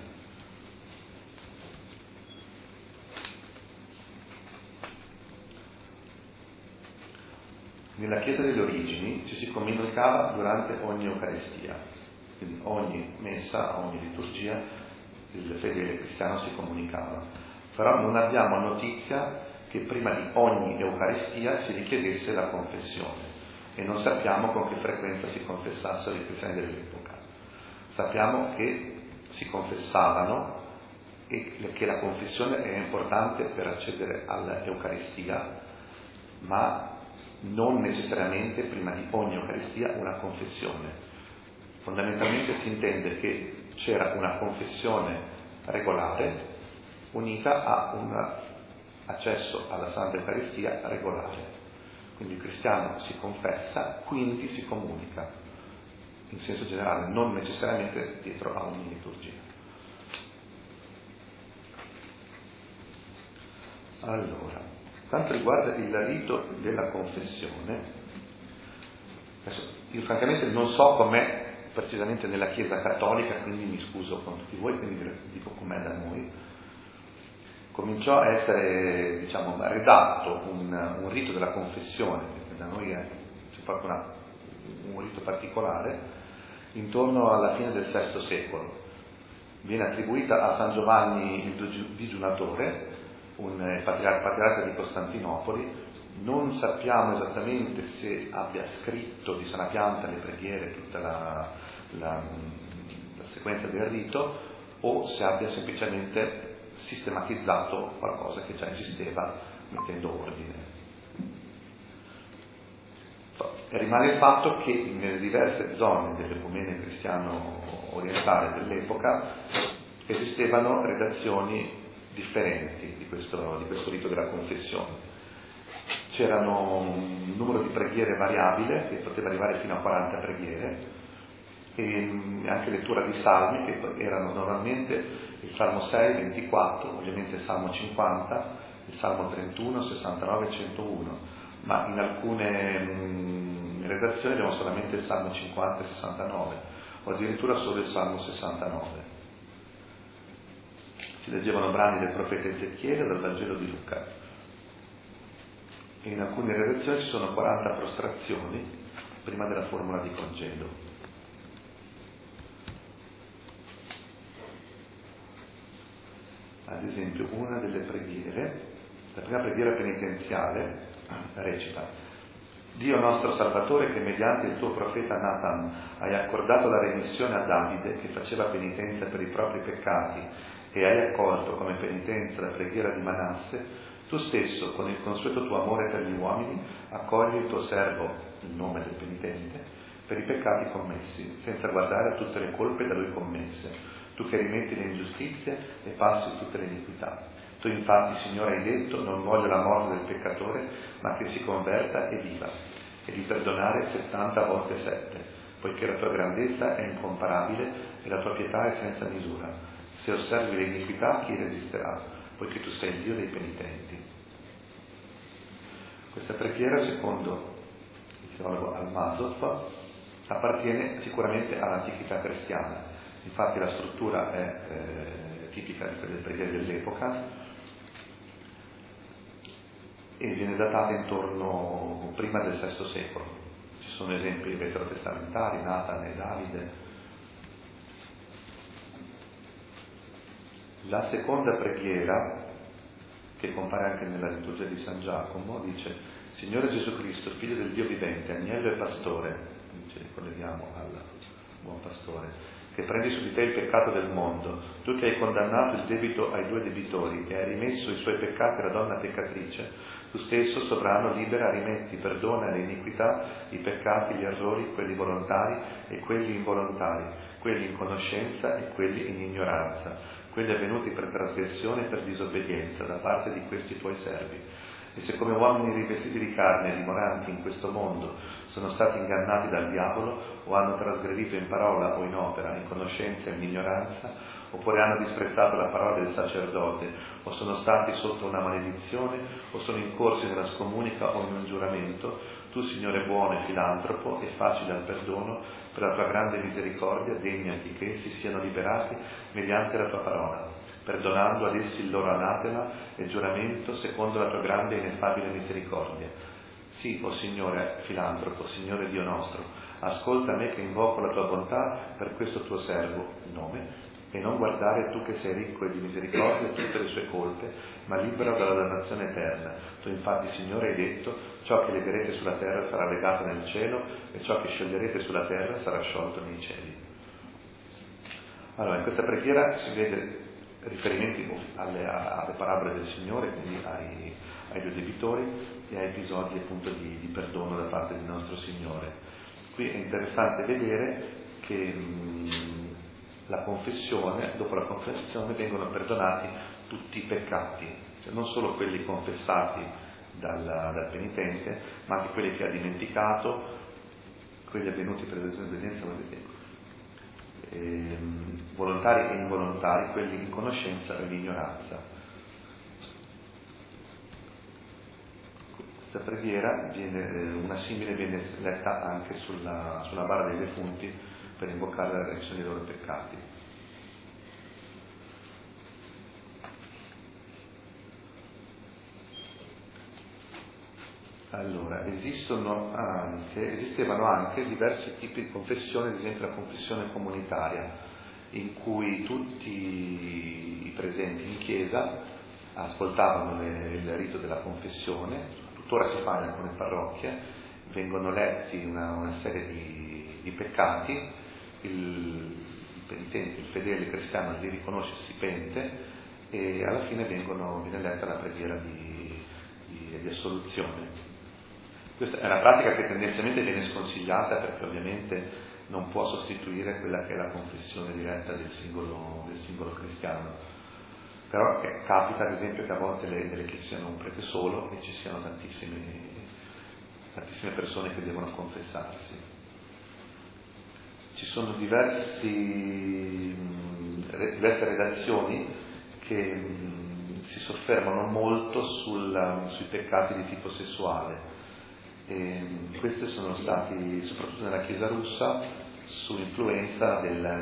Nella Chiesa delle origini ci si comunicava durante ogni Eucaristia, quindi ogni messa, ogni liturgia il fedele cristiano si comunicava, però non abbiamo notizia che prima di ogni Eucaristia si richiedesse la confessione e non sappiamo con che frequenza si confessassero i cristiani dell'epoca. Sappiamo che si confessavano e che la confessione è importante per accedere all'Eucaristia, ma non necessariamente prima di ogni Eucaristia una confessione. Fondamentalmente si intende che c'era una confessione regolare unita a un accesso alla Santa Eucaristia regolare. Quindi il cristiano si confessa, quindi si comunica, in senso generale, non necessariamente dietro a ogni liturgia. Allora, quanto riguarda il rito della confessione, adesso, io francamente non so com'è precisamente nella Chiesa cattolica, quindi mi scuso con tutti voi, quindi dico com'è da noi. Cominciò a essere, redatto un rito della confessione, perché da noi c'è proprio un rito particolare, intorno alla fine del VI secolo. Viene attribuita a San Giovanni il Digiunatore, un patriarca di Costantinopoli. Non sappiamo esattamente se abbia scritto di sana pianta le preghiere, tutta la sequenza del rito, o se abbia semplicemente sistematizzato qualcosa che già esisteva mettendo ordine. Rimane il fatto che nelle diverse zone dell'ecumene cristiano orientale dell'epoca esistevano redazioni differenti di questo rito della confessione. C'erano un numero di preghiere variabile che poteva arrivare fino a 40 preghiere e anche lettura di salmi che erano normalmente il Salmo 6, 24, ovviamente il Salmo 50, il Salmo 31, 69 e 101, ma in alcune redazioni abbiamo solamente il Salmo 50 e 69 o addirittura solo il Salmo 69. Si leggevano brani del profeta Ezechiele o del Vangelo di Luca. E in alcune redazioni ci sono 40 prostrazioni prima della formula di congedo. Ad esempio, una delle preghiere, la prima preghiera penitenziale, recita: Dio nostro Salvatore, che mediante il tuo profeta Nathan hai accordato la remissione a Davide che faceva penitenza per i propri peccati e hai accolto come penitenza la preghiera di Manasse, tu stesso, con il consueto tuo amore per gli uomini, accogli il tuo servo, il nome del penitente, per i peccati commessi, senza guardare a tutte le colpe da lui commesse, tu che rimetti le ingiustizie e passi tutte le iniquità. Tu infatti, Signore, hai detto: non voglio la morte del peccatore, ma che si converta e viva, e di perdonare 70 volte 7, poiché la tua grandezza è incomparabile e la tua pietà è senza misura. Se osservi le iniquità, chi resisterà? Poiché tu sei il Dio dei penitenti. Questa preghiera, secondo il teologo Almazov, appartiene sicuramente all'antichità cristiana. Infatti la struttura è tipica di quelle preghiere dell'epoca e viene datata intorno prima del VI secolo. Ci sono esempi veterotestamentari, Nathan e Davide. La seconda preghiera, che compare anche nella liturgia di San Giacomo, dice: Signore Gesù Cristo, Figlio del Dio vivente, agnello e pastore, dice ricolleghiamo al buon pastore, che prendi su di te il peccato del mondo, tu che hai condannato il debito ai 2 debitori e hai rimesso i suoi peccati alla donna peccatrice, tu stesso, sovrano, libera, rimetti, perdona le iniquità, i peccati, gli errori, quelli volontari e quelli involontari, quelli in conoscenza e quelli in ignoranza, quelli avvenuti per trasgressione e per disobbedienza da parte di questi tuoi servi. E se come uomini rivestiti di carne, dimoranti in questo mondo, sono stati ingannati dal diavolo, o hanno trasgredito in parola o in opera, in conoscenza e in ignoranza, oppure hanno disprezzato la parola del sacerdote, o sono stati sotto una maledizione, o sono incorsi nella scomunica o in un giuramento, tu, Signore buono e filantropo e facile al perdono, per la tua grande misericordia, degnati che essi siano liberati mediante la tua parola, perdonando ad essi il loro anatema e giuramento secondo la tua grande e ineffabile misericordia. Sì, o Signore filantropo, Signore Dio nostro, ascolta me che invoco la tua bontà per questo tuo servo, nome, e non guardare tu che sei ricco e di misericordia tutte le sue colpe, ma libero dalla dannazione eterna. Tu infatti, Signore, hai detto, ciò che legherete sulla terra sarà legato nel cielo, e ciò che scioglierete sulla terra sarà sciolto nei cieli. Allora, in questa preghiera si vede riferimenti alle parabole del Signore, quindi ai 2 debitori e a episodi appunto di perdono da parte del nostro Signore. Qui è interessante vedere che la confessione, dopo la confessione vengono perdonati tutti i peccati, cioè non solo quelli confessati dal penitente, ma anche quelli che ha dimenticato, quelli avvenuti per desobbedienza, volontari e involontari, quelli in conoscenza e in ignoranza. Questa preghiera una simile viene letta anche sulla bara dei defunti per invocare la remissione dei loro peccati. Allora, esistevano anche diversi tipi di confessione, ad esempio la confessione comunitaria, in cui tutti i presenti in chiesa ascoltavano il rito della confessione, tuttora si fa in alcune parrocchie, vengono letti una serie di peccati, il penitente, il fedele cristiano li riconosce, si pente e alla fine viene letta la preghiera di assoluzione. Questa è una pratica che tendenzialmente viene sconsigliata perché ovviamente non può sostituire quella che è la confessione diretta del singolo cristiano. Però capita ad esempio che a volte nelle chiese siano un prete solo e ci siano tantissime persone che devono confessarsi. Ci sono diverse redazioni che si soffermano molto sui peccati di tipo sessuale. Questi sono stati, soprattutto nella Chiesa russa, su influenza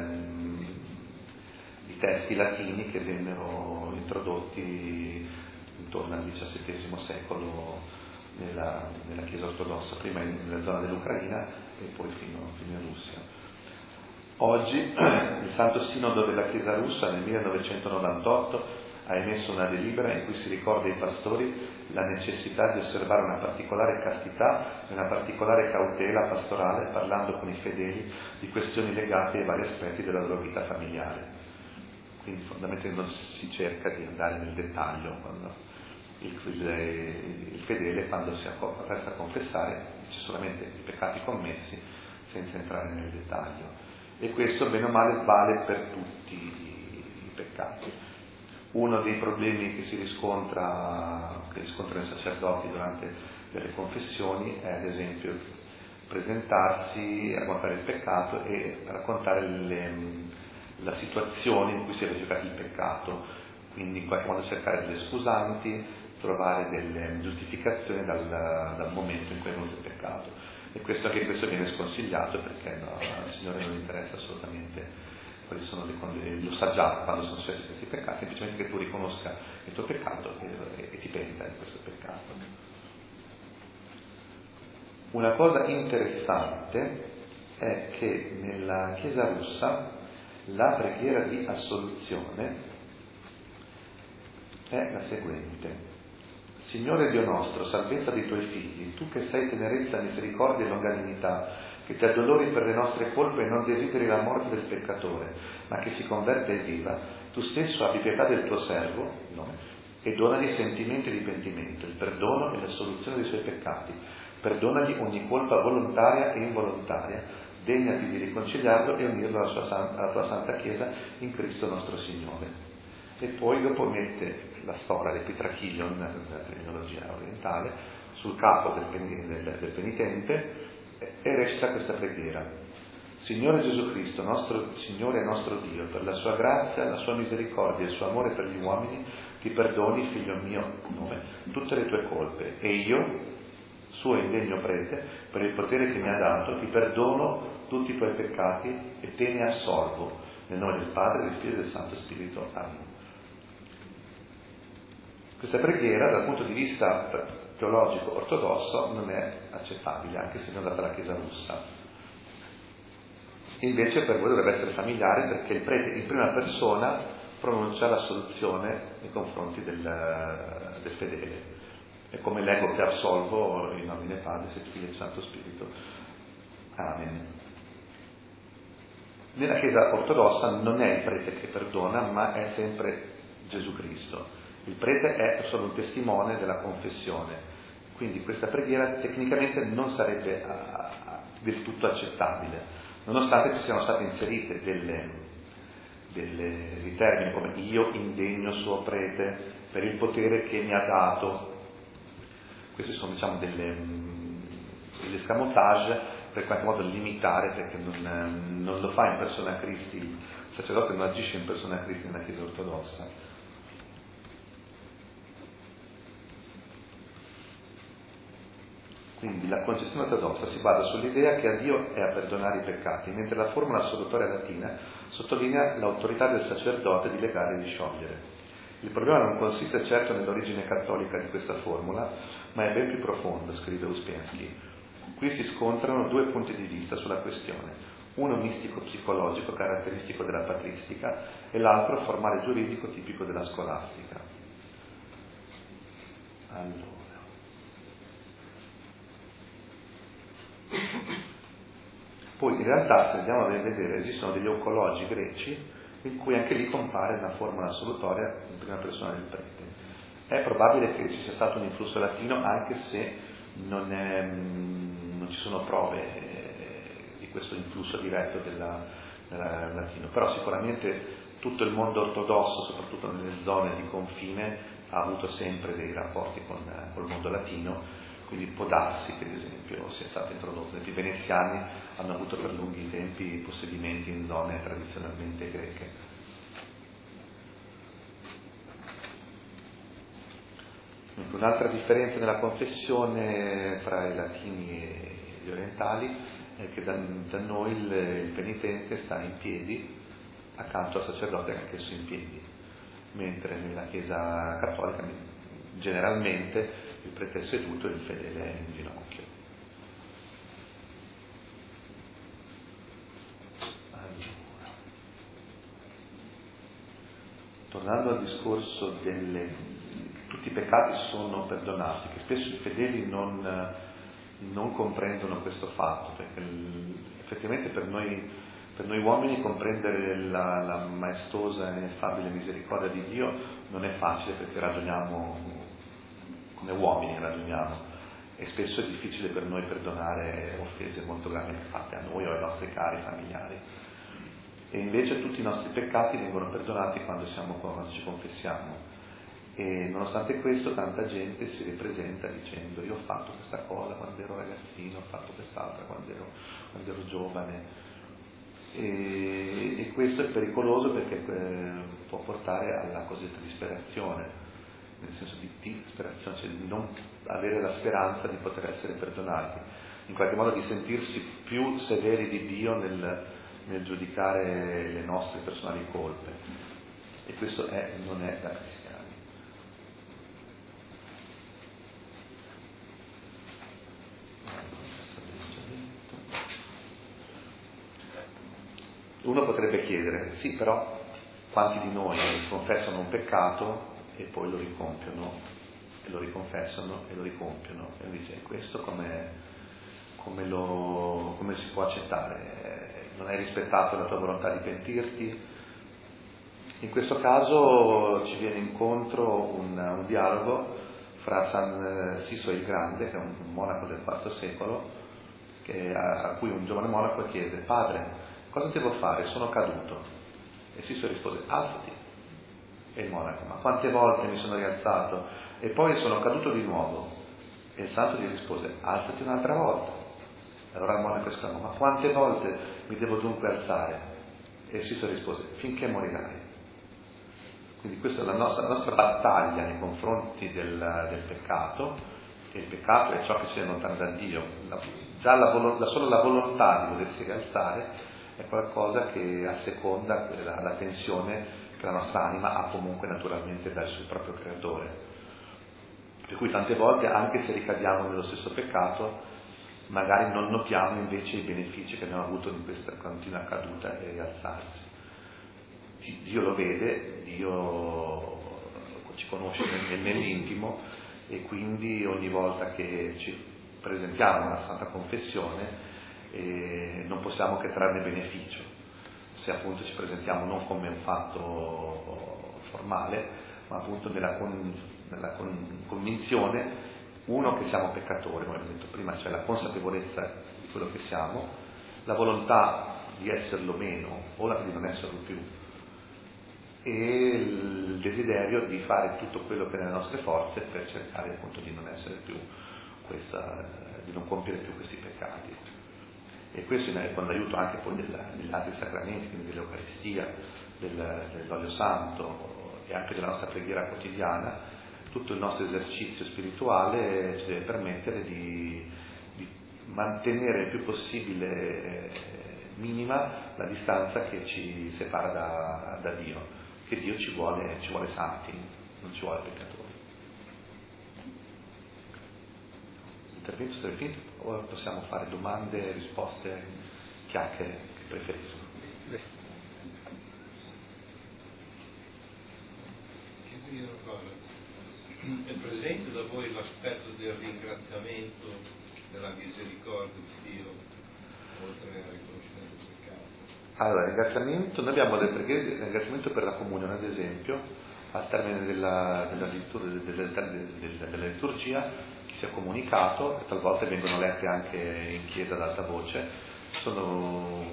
di testi latini che vennero introdotti intorno al XVII secolo nella Chiesa ortodossa, prima nella zona dell'Ucraina e poi fino in Russia. Oggi il Santo Sinodo della Chiesa russa nel 1998 ha emesso una delibera in cui si ricorda ai pastori la necessità di osservare una particolare castità e una particolare cautela pastorale parlando con i fedeli di questioni legate ai vari aspetti della loro vita familiare. Quindi fondamentalmente non si cerca di andare nel dettaglio quando il fedele, quando si appresta a confessare, dice solamente i peccati commessi senza entrare nel dettaglio. E questo bene o male vale per tutti i peccati. Uno dei problemi che riscontrano i sacerdoti durante delle confessioni è ad esempio presentarsi, raccontare il peccato e raccontare la situazione in cui si è verificato il peccato, quindi in qualche modo cercare delle scusanti, trovare delle giustificazioni dal momento in cui è venuto il peccato. E anche questo viene sconsigliato perché al Signore non interessa assolutamente quali sono lo sa già quando sono successi questi peccati, semplicemente che tu riconosca il tuo peccato e ti penta di questo peccato. Una cosa interessante è che nella Chiesa russa la preghiera di assoluzione è la seguente: Signore Dio nostro, salvezza dei tuoi figli, tu che sei tenerezza, misericordia e longanimità, che ti addolori per le nostre colpe e non desideri la morte del peccatore, ma che si converte e viva, tu stesso abbi pietà del tuo servo, no? E donagli sentimenti di pentimento, il perdono e la soluzione dei suoi peccati. Perdonagli ogni colpa volontaria e involontaria, degnati di riconciliarlo e unirlo alla tua Santa Chiesa in Cristo nostro Signore. E poi dopo mette la storia del Pitrachilion, nella terminologia orientale, sul capo del penitente e recita questa preghiera. Signore Gesù Cristo, nostro Signore e nostro Dio, per la sua grazia, la sua misericordia e il suo amore per gli uomini, ti perdoni, figlio mio, tutte le tue colpe, e io, suo indegno prete, per il potere che mi ha dato, ti perdono tutti i tuoi peccati e te ne assolvo, nel nome del Padre, del Figlio e del Santo Spirito. Amen. Questa preghiera, dal punto di vista teologico ortodosso, non è accettabile, anche se non data la Chiesa russa. Invece per voi dovrebbe essere familiare, perché il prete in prima persona pronuncia la soluzione nei confronti del fedele. È come leggo che assolvo in nomine Padre, Figlio e Santo Spirito. Amen. Nella Chiesa ortodossa non è il prete che perdona, ma è sempre Gesù Cristo. Il prete è solo un testimone della confessione. Quindi questa preghiera tecnicamente non sarebbe del tutto accettabile, nonostante ci siano state inserite dei termini come io indegno suo prete per il potere che mi ha dato. Questi sono, diciamo, degli escamotage per qualche modo limitare, perché non lo fa in persona Cristi, il sacerdote non agisce in persona Cristi nella Chiesa ortodossa. Quindi la concezione ortodossa si basa sull'idea che a Dio è a perdonare i peccati, mentre la formula assolutoria latina sottolinea l'autorità del sacerdote di legare e di sciogliere. Il problema non consiste certo nell'origine cattolica di questa formula, ma è ben più profondo, scrive Uspensky. Qui si scontrano due punti di vista sulla questione, uno mistico-psicologico caratteristico della patristica e l'altro formale giuridico tipico della scolastica. Allora. Poi in realtà, se andiamo a vedere, esistono degli oncologi greci in cui anche lì compare una formula assolutoria in prima persona del prete. È probabile che ci sia stato un influsso latino, anche se non ci sono prove di questo influsso diretto del latino, però sicuramente tutto il mondo ortodosso, soprattutto nelle zone di confine, ha avuto sempre dei rapporti col mondo latino. Quindi può darsi che, ad esempio, sia stato introdotto. I veneziani hanno avuto per lunghi tempi possedimenti in zone tradizionalmente greche. Un'altra differenza nella confessione fra i latini e gli orientali è che da noi il penitente sta in piedi accanto al sacerdote, anch'esso in piedi, mentre nella Chiesa cattolica generalmente il prete è seduto e il fedele è in ginocchio. Allora, tornando al discorso tutti i peccati sono perdonati, che spesso i fedeli non comprendono questo fatto, perché effettivamente per noi uomini comprendere la maestosa e ineffabile misericordia di Dio non è facile, perché ragioniamo come uomini, e spesso è difficile per noi perdonare offese molto gravi fatte a noi o ai nostri cari familiari. E invece tutti i nostri peccati vengono perdonati quando ci confessiamo, e nonostante questo tanta gente si ripresenta dicendo io ho fatto questa cosa quando ero ragazzino, ho fatto quest'altra quando ero giovane, e questo è pericoloso, perché può portare alla cosiddetta disperazione, nel senso di disperazione, cioè di non avere la speranza di poter essere perdonati, in qualche modo di sentirsi più severi di Dio nel giudicare le nostre personali colpe, e questo non è da cristiani. Uno potrebbe chiedere, sì, però quanti di noi confessano un peccato e poi lo ricompiono, e lo riconfessano e lo ricompiono, e dice, questo come come si può accettare? Non hai rispettato la tua volontà di pentirti? In questo caso ci viene incontro un dialogo fra San Siso il Grande, che è un monaco del IV secolo, a cui un giovane monaco chiede: padre, cosa devo fare? Sono caduto. E Siso rispose: alzati. E il monaco: ma quante volte mi sono rialzato e poi sono caduto di nuovo? E il santo gli rispose: alzati un'altra volta. Allora il monaco esclamò: ma quante volte mi devo dunque alzare? E Siso rispose: finché morirai. Quindi questa è la nostra battaglia nei confronti del peccato, e il peccato è ciò che ci allontana da Dio. Solo la volontà di volersi rialzare è qualcosa che asseconda la tensione che la nostra anima ha comunque naturalmente verso il proprio creatore. Per cui tante volte, anche se ricadiamo nello stesso peccato, magari non notiamo invece i benefici che abbiamo avuto in questa continua caduta e rialzarsi. Dio lo vede, Dio ci conosce nell'intimo, e quindi ogni volta che ci presentiamo alla Santa Confessione non possiamo che trarne beneficio, se appunto ci presentiamo non come un fatto formale, ma appunto nella convinzione, uno, che siamo peccatori, come abbiamo detto prima, c'è la consapevolezza di quello che siamo, la volontà di esserlo meno o la di non esserlo più, e il desiderio di fare tutto quello che è nelle nostre forze per cercare appunto di non essere più di non compiere più questi peccati. E questo con l'aiuto anche poi degli altri sacramenti, quindi dell'Eucaristia, dell'olio santo e anche della nostra preghiera quotidiana. Tutto il nostro esercizio spirituale ci deve permettere di mantenere il più possibile minima la distanza che ci separa da Dio, che Dio ci vuole santi, non ci vuole peccatori. L'intervento sarà finito, o possiamo fare domande, risposte, chiacchiere, che preferisco. Chiedi una cosa: è presente da voi l'aspetto del ringraziamento, della misericordia di Dio, oltre al riconoscimento del peccato? Allora, ringraziamento, noi abbiamo le preghiere di ringraziamento per la comunione, ad esempio, al termine della liturgia, che sia comunicato, e talvolta vengono lette anche in chiesa ad alta voce. Sono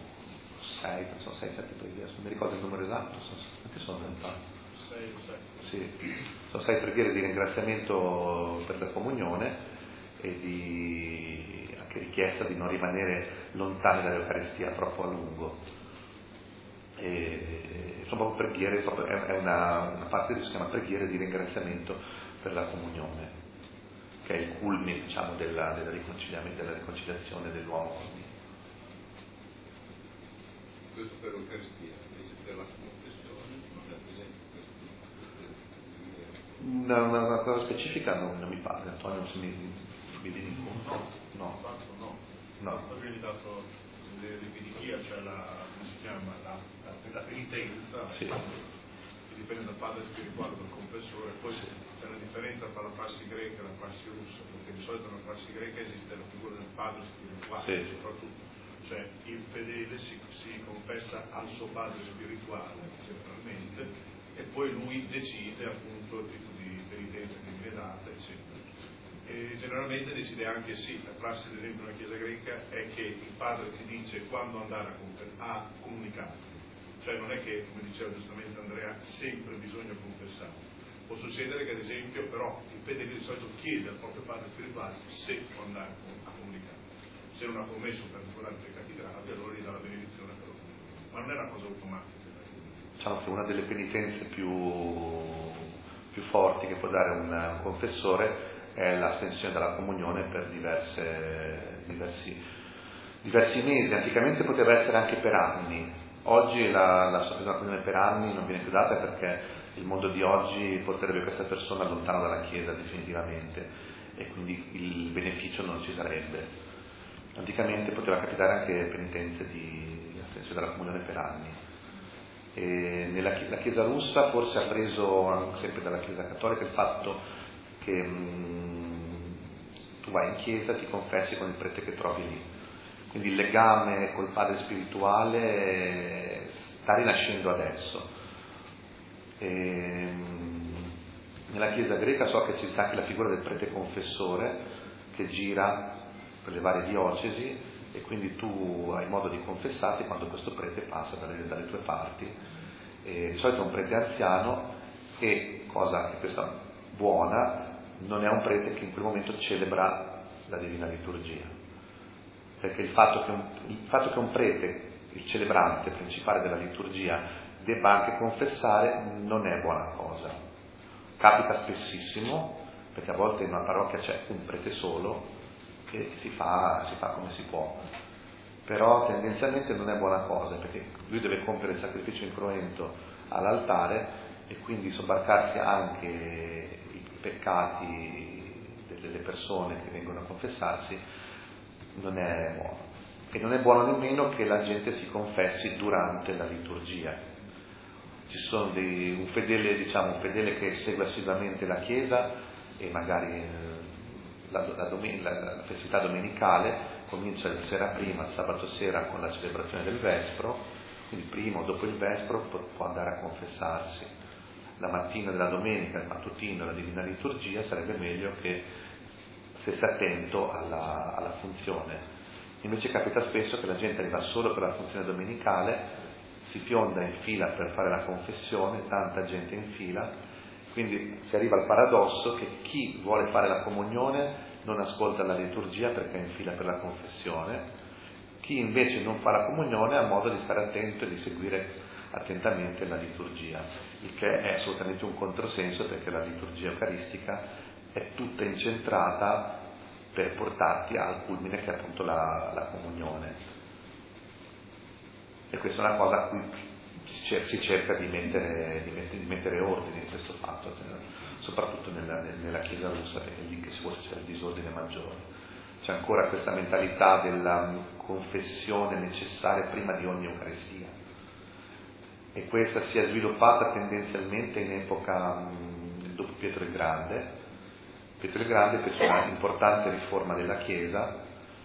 6-7 preghiere, non mi ricordo il numero esatto, quanti sono in realtà? 6 o 7. Sì, sono 6 preghiere di ringraziamento per la comunione e di anche richiesta di non rimanere lontani dall'Eucaristia troppo a lungo. E sono proprio preghiere, è una parte che si chiama preghiere di ringraziamento per la comunione, che è il culmine, diciamo, della riconciliazione dell'uomo con Dio. Questo per l'Eucaristia, invece per la confessione non è presente questo. Una cosa specifica non mi pare, Antonio, se mi viene incontro. No. Abbiamo dato l'epidechia, cioè come si chiama, la penitenza, sì, che dipende dal padre spirituale, dal confessore. Poi c'è una differenza tra la prassi greca e la prassi russa, perché di solito nella prassi greca esiste la figura del padre spirituale, sì, soprattutto. Cioè il fedele si confessa al suo padre spirituale, generalmente, e poi lui decide appunto il tipo di penitenza che viene data, eccetera. E generalmente decide anche la prassi ad esempio nella Chiesa greca è che il padre ti dice quando andare a comunicare, cioè non è che, come diceva giustamente Andrea, sempre bisogna confessare. Può succedere che ad esempio però il fedele di solito chiede al proprio padre spirituale se può andare a comunicare. Se non ha commesso particolari peccati gravi, allora gli dà la benedizione per lo comunicare. Ma non è una cosa automatica. Diciamo che una delle penitenze più forti che può dare un confessore è l'astensione dalla comunione per diversi mesi. Anticamente poteva essere anche per anni. Oggi la sospensione della comunione per anni non viene più data, perché il mondo di oggi porterebbe questa persona lontano dalla Chiesa definitivamente, e quindi il beneficio non ci sarebbe. Anticamente poteva capitare anche penitenze di astensione dalla comunione per anni. E la Chiesa russa forse ha preso, sempre dalla Chiesa cattolica, il fatto che tu vai in chiesa, ti confessi con il prete che trovi lì. Quindi il legame col padre spirituale sta rinascendo adesso. Nella chiesa greca so che ci sta anche la figura del prete confessore che gira per le varie diocesi, e quindi tu hai modo di confessarti quando questo prete passa dalle tue parti. Di solito è un prete anziano, e cosa anche questa buona, non è un prete che in quel momento celebra la divina liturgia, perché il fatto che un prete, il celebrante principale della liturgia, debba anche confessare non è buona cosa. Capita spessissimo, perché a volte in una parrocchia c'è un prete solo e si fa come si può, però tendenzialmente non è buona cosa, perché lui deve compiere il sacrificio incruento all'altare e quindi sobbarcarsi anche i peccati delle persone che vengono a confessarsi non è buono. E non è buono nemmeno che la gente si confessi durante la liturgia. Ci sono un fedele che segue assiduamente la chiesa e magari la festività domenicale comincia la sera prima, il sabato sera, con la celebrazione del Vespro, quindi prima o dopo il Vespro può andare a confessarsi. La mattina della domenica, il mattutino, la divina liturgia, sarebbe meglio che stesse attento alla funzione. Invece capita spesso che la gente arriva solo per la funzione domenicale, si fionda in fila per fare la confessione, tanta gente in fila, quindi si arriva al paradosso che chi vuole fare la comunione non ascolta la liturgia perché è in fila per la confessione, chi invece non fa la comunione ha modo di stare attento e di seguire attentamente la liturgia, il che è assolutamente un controsenso, perché la liturgia eucaristica è tutta incentrata per portarti al culmine che è appunto la comunione. E questa è una cosa a cui si cerca di mettere ordine in questo fatto, soprattutto nella Chiesa russa, perché è lì che forse c'è il disordine maggiore. C'è ancora questa mentalità della confessione necessaria prima di ogni Eucaristia, e questa si è sviluppata tendenzialmente in epoca dopo Pietro il Grande. Pietro il Grande fece una importante riforma della Chiesa,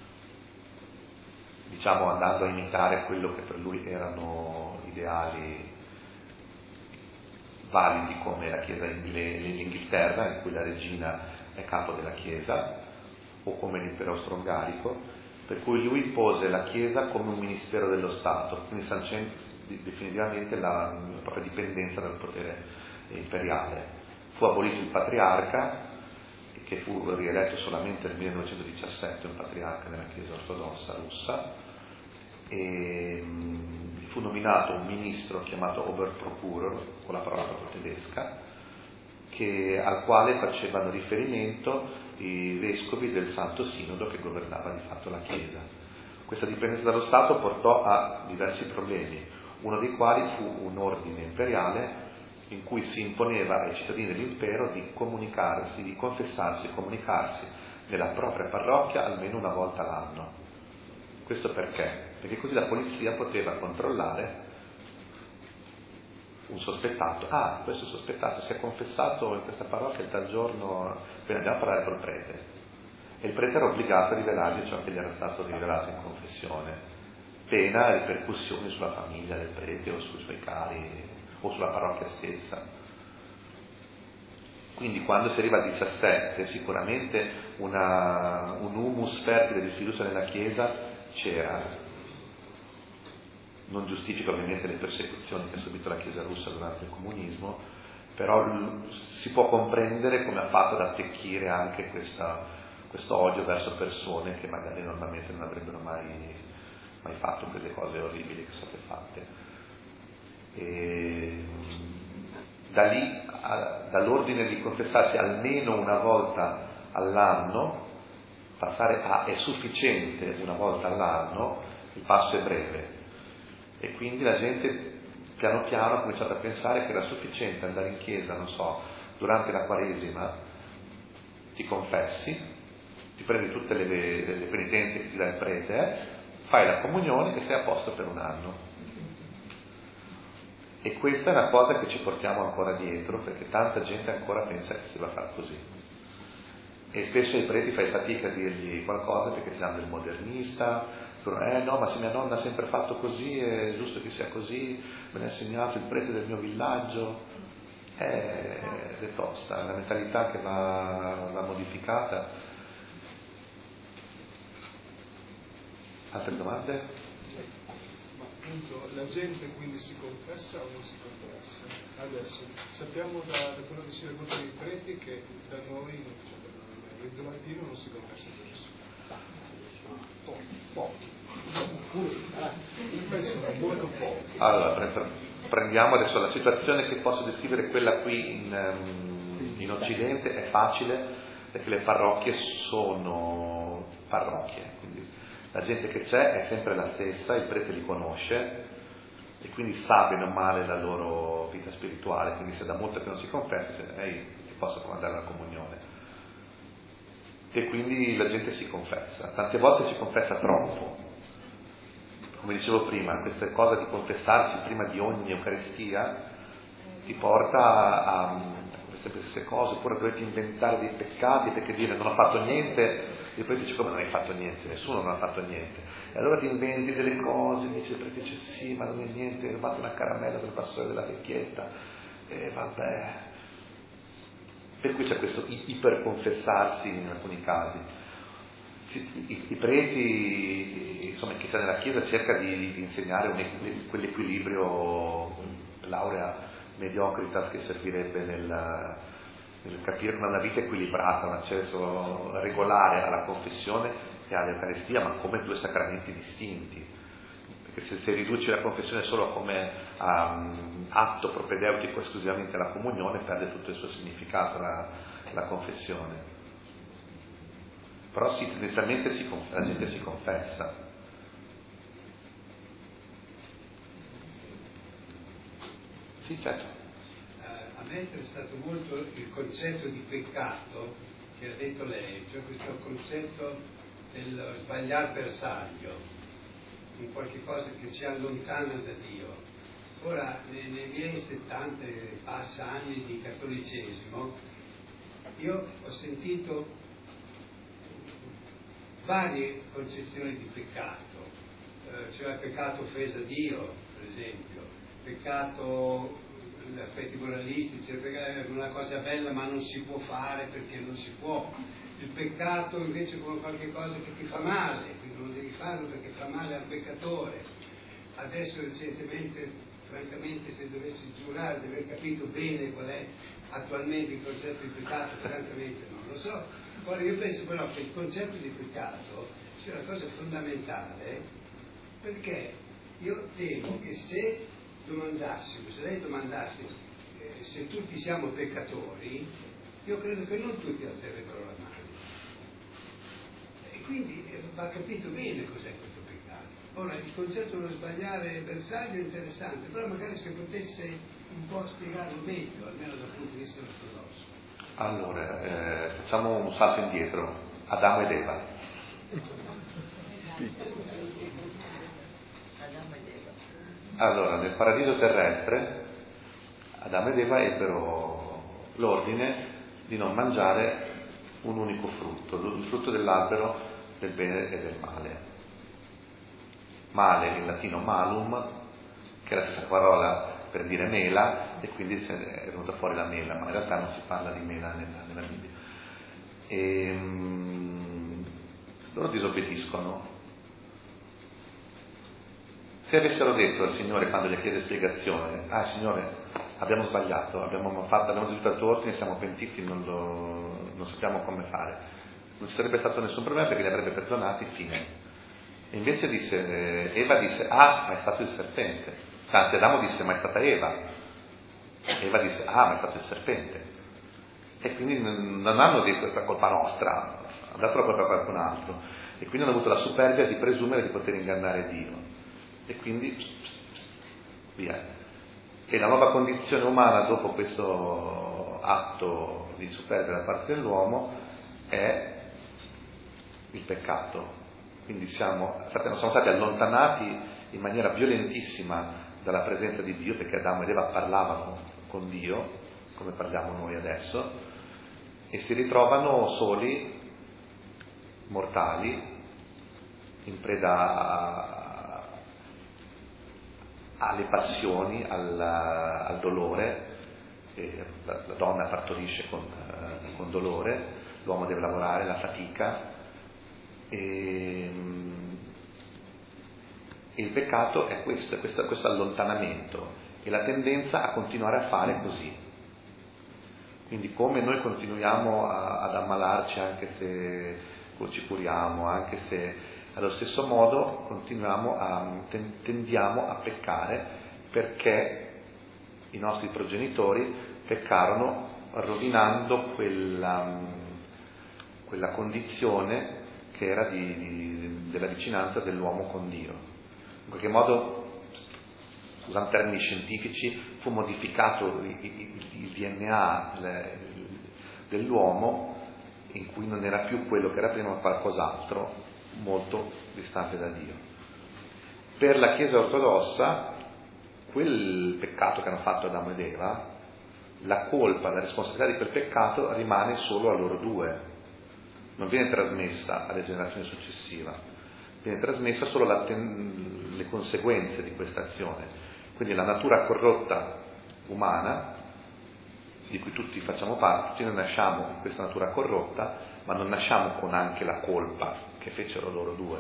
diciamo andando a imitare quello che per lui erano ideali validi, come la Chiesa l'Inghilterra, in cui la regina è capo della Chiesa, o come l'impero austro-ungarico, per cui lui pose la Chiesa come un ministero dello Stato, quindi sancendo definitivamente la propria dipendenza dal potere imperiale. Fu abolito il patriarca, che fu rieletto solamente nel 1917, un patriarca della Chiesa ortodossa russa, e fu nominato un ministro chiamato Oberprokuror, con la parola proprio tedesca, al quale facevano riferimento i vescovi del Santo Sinodo che governava di fatto la Chiesa. Questa dipendenza dallo Stato portò a diversi problemi, uno dei quali fu un ordine imperiale in cui si imponeva ai cittadini dell'impero di comunicarsi, di confessarsi e comunicarsi nella propria parrocchia almeno una volta l'anno. Questo perché? Perché così la polizia poteva controllare un sospettato. Ah, questo sospettato si è confessato in questa parrocchia il tal giorno, bene, andiamo a parlare col prete. E il prete era obbligato a rivelargli ciò che gli era stato rivelato in confessione, pena ripercussioni sulla famiglia del prete o sui suoi cari o sulla parrocchia stessa. Quindi quando si arriva al 17 sicuramente un humus fertile di sfiducia nella Chiesa c'era. Non giustifica ovviamente le persecuzioni che ha subito la Chiesa russa durante il comunismo, però si può comprendere come ha fatto ad attecchire anche questo odio verso persone che magari normalmente non avrebbero mai fatto quelle cose orribili che sono state fatte. E da lì, dall'ordine di confessarsi almeno una volta all'anno, passare a è sufficiente una volta all'anno, il passo è breve. E quindi la gente piano piano ha cominciato a pensare che era sufficiente andare in chiesa, non so, durante la Quaresima, ti confessi, ti prendi tutte le penitenze che ti dà il prete, fai la comunione e sei a posto per un anno. E questa è una cosa che ci portiamo ancora dietro, perché tanta gente ancora pensa che si va a fare così. E spesso i preti fai fatica a dirgli qualcosa perché ti danno del modernista, no, ma se mia nonna ha sempre fatto così, è giusto che sia così, me l'ha insegnato il prete del mio villaggio. È tosta, la mentalità che va modificata. Altre domande? Ma appunto la gente quindi si confessa o non si confessa? Adesso sappiamo da quello che ci raccontano i preti che da noi, il domatino non si confessa più nessuno. Molto poco. Allora, prendiamo adesso la situazione che posso descrivere, quella qui in Occidente è facile perché le parrocchie sono parrocchie, quindi la gente che c'è è sempre la stessa, il prete li conosce e quindi sa bene o male la loro vita spirituale, quindi se da molto che non si confessa, ti posso comandare la comunione. E quindi la gente si confessa, tante volte si confessa troppo. Come dicevo prima, questa cosa di confessarsi prima di ogni Eucaristia ti porta a queste cose, oppure dovete inventare dei peccati perché dire non ho fatto niente, e poi dici come non hai fatto niente, nessuno non ha fatto niente, e allora ti inventi delle cose, dici perché dice sì ma non è niente, hai rubato una caramella del pastore della vecchietta, e vabbè. Per cui c'è questo iperconfessarsi in alcuni casi. I preti, insomma chi sta nella Chiesa cerca di insegnare quell'equilibrio, laurea mediocritas che servirebbe nel capire una vita equilibrata, un accesso regolare alla confessione e all'Eucaristia, ma come due sacramenti distinti. Perché se riduci la confessione solo come atto propedeutico esclusivamente alla comunione, perde tutto il suo significato la confessione. Però sì, tendenzialmente la gente si confessa. Sì, certo. A me è interessato molto il concetto di peccato che ha detto lei, cioè questo concetto del sbagliar bersaglio, in qualche cosa che ci allontana da Dio. Ora, nei miei 70 e passa anni di cattolicesimo, io ho sentito varie concezioni di peccato, cioè peccato offesa a Dio, per esempio, peccato gli aspetti moralistici, è una cosa bella ma non si può fare perché non si può, il peccato invece come qualche cosa che ti fa male, quindi non devi farlo perché fa male al peccatore. Adesso recentemente, francamente, se dovessi giurare di aver capito bene qual è attualmente il concetto di peccato, francamente non lo so. Ora io penso però che il concetto di peccato sia una cosa fondamentale, perché io temo che se lei domandasse se tutti siamo peccatori, io credo che non tutti alzerebbero la mano. E quindi va capito bene cos'è questo peccato. Ora il concetto dello sbagliare bersaglio è interessante, però magari se potesse un po' spiegarlo meglio, almeno dal punto di vista ortodosso. Allora, facciamo un salto indietro. Adamo ed Eva. Allora, nel paradiso terrestre, Adamo ed Eva ebbero l'ordine di non mangiare un unico frutto, il frutto dell'albero del bene e del male. Male, in latino malum, che è la stessa parola per dire mela, e quindi è venuta fuori la mela, ma in realtà non si parla di mela nella Bibbia. E loro disobbediscono. Se avessero detto al Signore quando gli chiede spiegazione, Signore, abbiamo sbagliato, abbiamo eseguito il tuo ordine, siamo pentiti, non sappiamo come fare, non ci sarebbe stato nessun problema perché li avrebbe perdonati, fine. E invece Eva disse, ma è stato il serpente. Anzi, Adamo disse, ma è stata Eva. Eva disse, ma è stato il serpente. E quindi non hanno detto questa colpa nostra, hanno dato la colpa a qualcun altro. E quindi hanno avuto la superbia di presumere di poter ingannare Dio. E quindi via. E la nuova condizione umana dopo questo atto di superbia da parte dell'uomo è il peccato. Quindi siamo stati allontanati in maniera violentissima dalla presenza di Dio, perché Adamo ed Eva parlavano con Dio come parliamo noi adesso, e si ritrovano soli, mortali, in preda alle passioni, al dolore. La donna partorisce con dolore, l'uomo deve lavorare, la fatica, e il peccato è questo allontanamento e la tendenza a continuare a fare così. Quindi come noi continuiamo ad ammalarci anche se ci curiamo, anche se allo stesso modo tendiamo a peccare, perché i nostri progenitori peccarono rovinando quella condizione che era della vicinanza dell'uomo con Dio. In qualche modo, usando termini scientifici, fu modificato il DNA dell'uomo, in cui non era più quello che era prima, ma qualcos'altro molto distante da Dio. Per la Chiesa ortodossa, quel peccato che hanno fatto Adamo ed Eva, la colpa, la responsabilità di quel peccato rimane solo a loro due, non viene trasmessa alle generazioni successive, viene trasmessa solo le conseguenze di questa azione. Quindi la natura corrotta umana, di cui tutti facciamo parte, tutti noi nasciamo in questa natura corrotta, ma non nasciamo con anche la colpa che fecero loro due.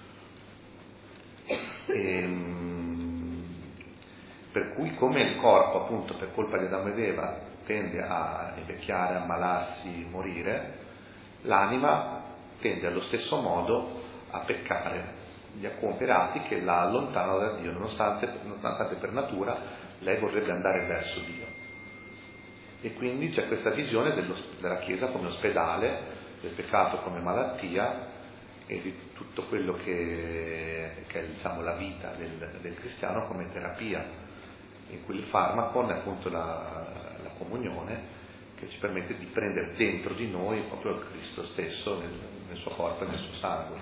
Per cui, come il corpo, appunto, per colpa di Adamo ed Eva tende a invecchiare, a ammalarsi, morire, l'anima tende allo stesso modo a peccare, a compiere atti che la allontanano da Dio, nonostante per natura lei vorrebbe andare verso Dio. E quindi c'è questa visione della Chiesa come ospedale, del peccato come malattia e di tutto quello che è diciamo, la vita del cristiano come terapia, in cui il farmaco è appunto la comunione, che ci permette di prendere dentro di noi proprio il Cristo stesso nel suo corpo e nel suo sangue.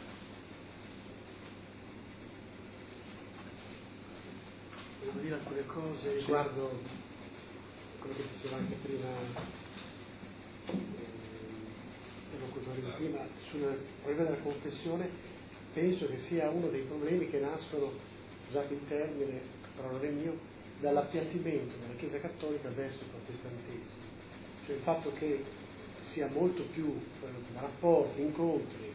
Volevo dire alcune cose riguardo quello che diceva anche prima, sul problema della confessione. Penso che sia uno dei problemi che nascono, scusate il termine, però non è mio, dall'appiattimento della Chiesa Cattolica verso il protestantesimo. Cioè il fatto che sia molto più rapporti, incontri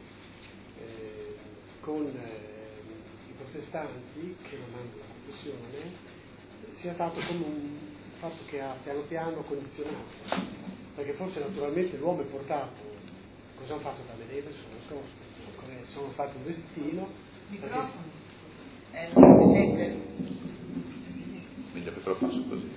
con i protestanti che non hanno la confessione, sia stato come un fatto che ha piano piano condizionato, perché forse naturalmente l'uomo è portato, cosa hanno fatto da Eva? Sono nascosti, sono fatti un destino. Microfono. Non si sente. Meglio che te lo faccio così.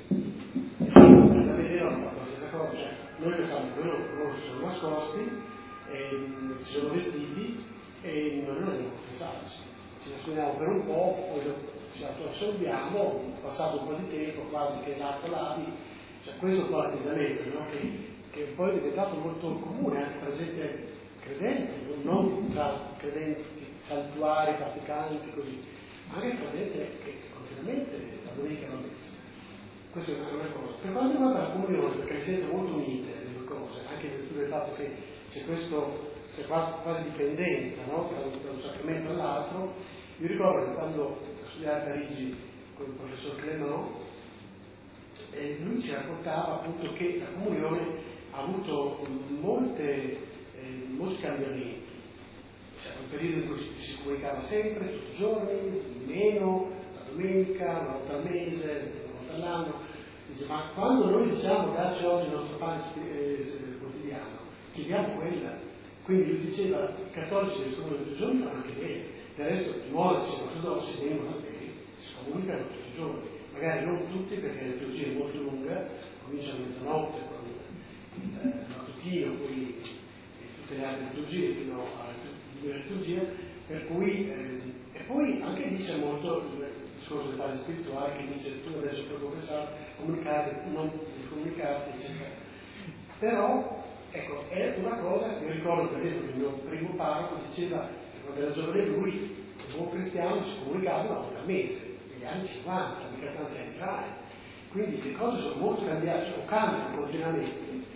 Da vedere hanno fatto la stessa cosa. Noi pensiamo che loro sono nascosti, si sono vestiti e noi non dobbiamo confessarci. Ci nascondiamo per un po', poi ci autoassolviamo, passato un po' di tempo, quasi che l'acqua lavi. Cioè questo è un po' l'atteggiamento, no? che poi è diventato molto comune anche tra gente credente, non tra credenti saltuari, praticanti, così, anche tra gente che continuamente la domenica non messa. Questa è una cosa. Per quanto riguarda la comunione, perché siete molto unite le due cose, anche in virtù del fatto che c'è quasi dipendenza, no? da un sacramento all'altro. Io ricordo che quando studiavo a Parigi con il professor Clément, lui ci raccontava appunto che la comunione ha avuto molti cambiamenti. C'era un periodo in cui si comunicava sempre, tutti i giorni, meno, la domenica, una volta al mese, una volta all'anno. Dice, ma quando noi diciamo dacci oggi il nostro pane quotidiano, chiediamo quella. Quindi lui diceva, i cattolici che si comunicano tutti i giorni fanno anche bene, del resto i monaci e ortodossi nei monasteri si comunicano tutti i giorni, magari non tutti perché la liturgia è molto lunga, comincia a mezzanotte con il mattutino, poi tutte le altre liturgie fino alla liturgia, per cui e poi anche dice molto il discorso del padre spirituale che dice tu adesso puoi confessare, comunicare, non comunicarti, eccetera. Però ecco, è una cosa che io ricordo per esempio che il mio primo parroco diceva che quando era giovane lui, un buon cristiano, si comunicava una volta al mese, negli anni 50, mica tanti anni fa. Quindi le cose sono molto cambiate, o cambiano continuamente.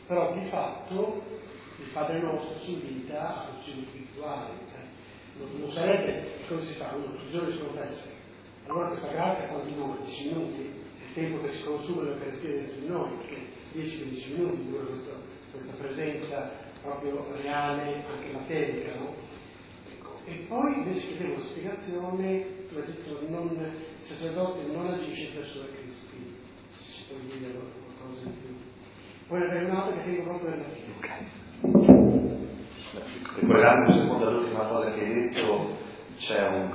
però di fatto il Padre nostro si invita a funzioni spirituali. Non sarebbe come si fa, uno tutti i giorni si confessa. Allora questa grazia quanti dura? 10 minuti, il tempo che si consuma l'Eucaristia dentro di noi, perché 10-15 minuti dura questa presenza proprio reale, anche materica, no? Ecco. E poi invece chiediamo una spiegazione, tu hai detto il sacerdote non agisce in persona Cristi, se ci puoi dire qualcosa di più. Poi ne avrei un'altra che tengo proprio alla fine. Ricordando un secondo all'ultima cosa che hai detto, c'è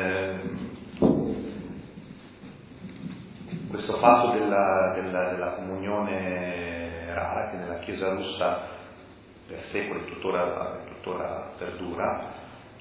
questo fatto della comunione rara che nella Chiesa russa per secoli tuttora perdura,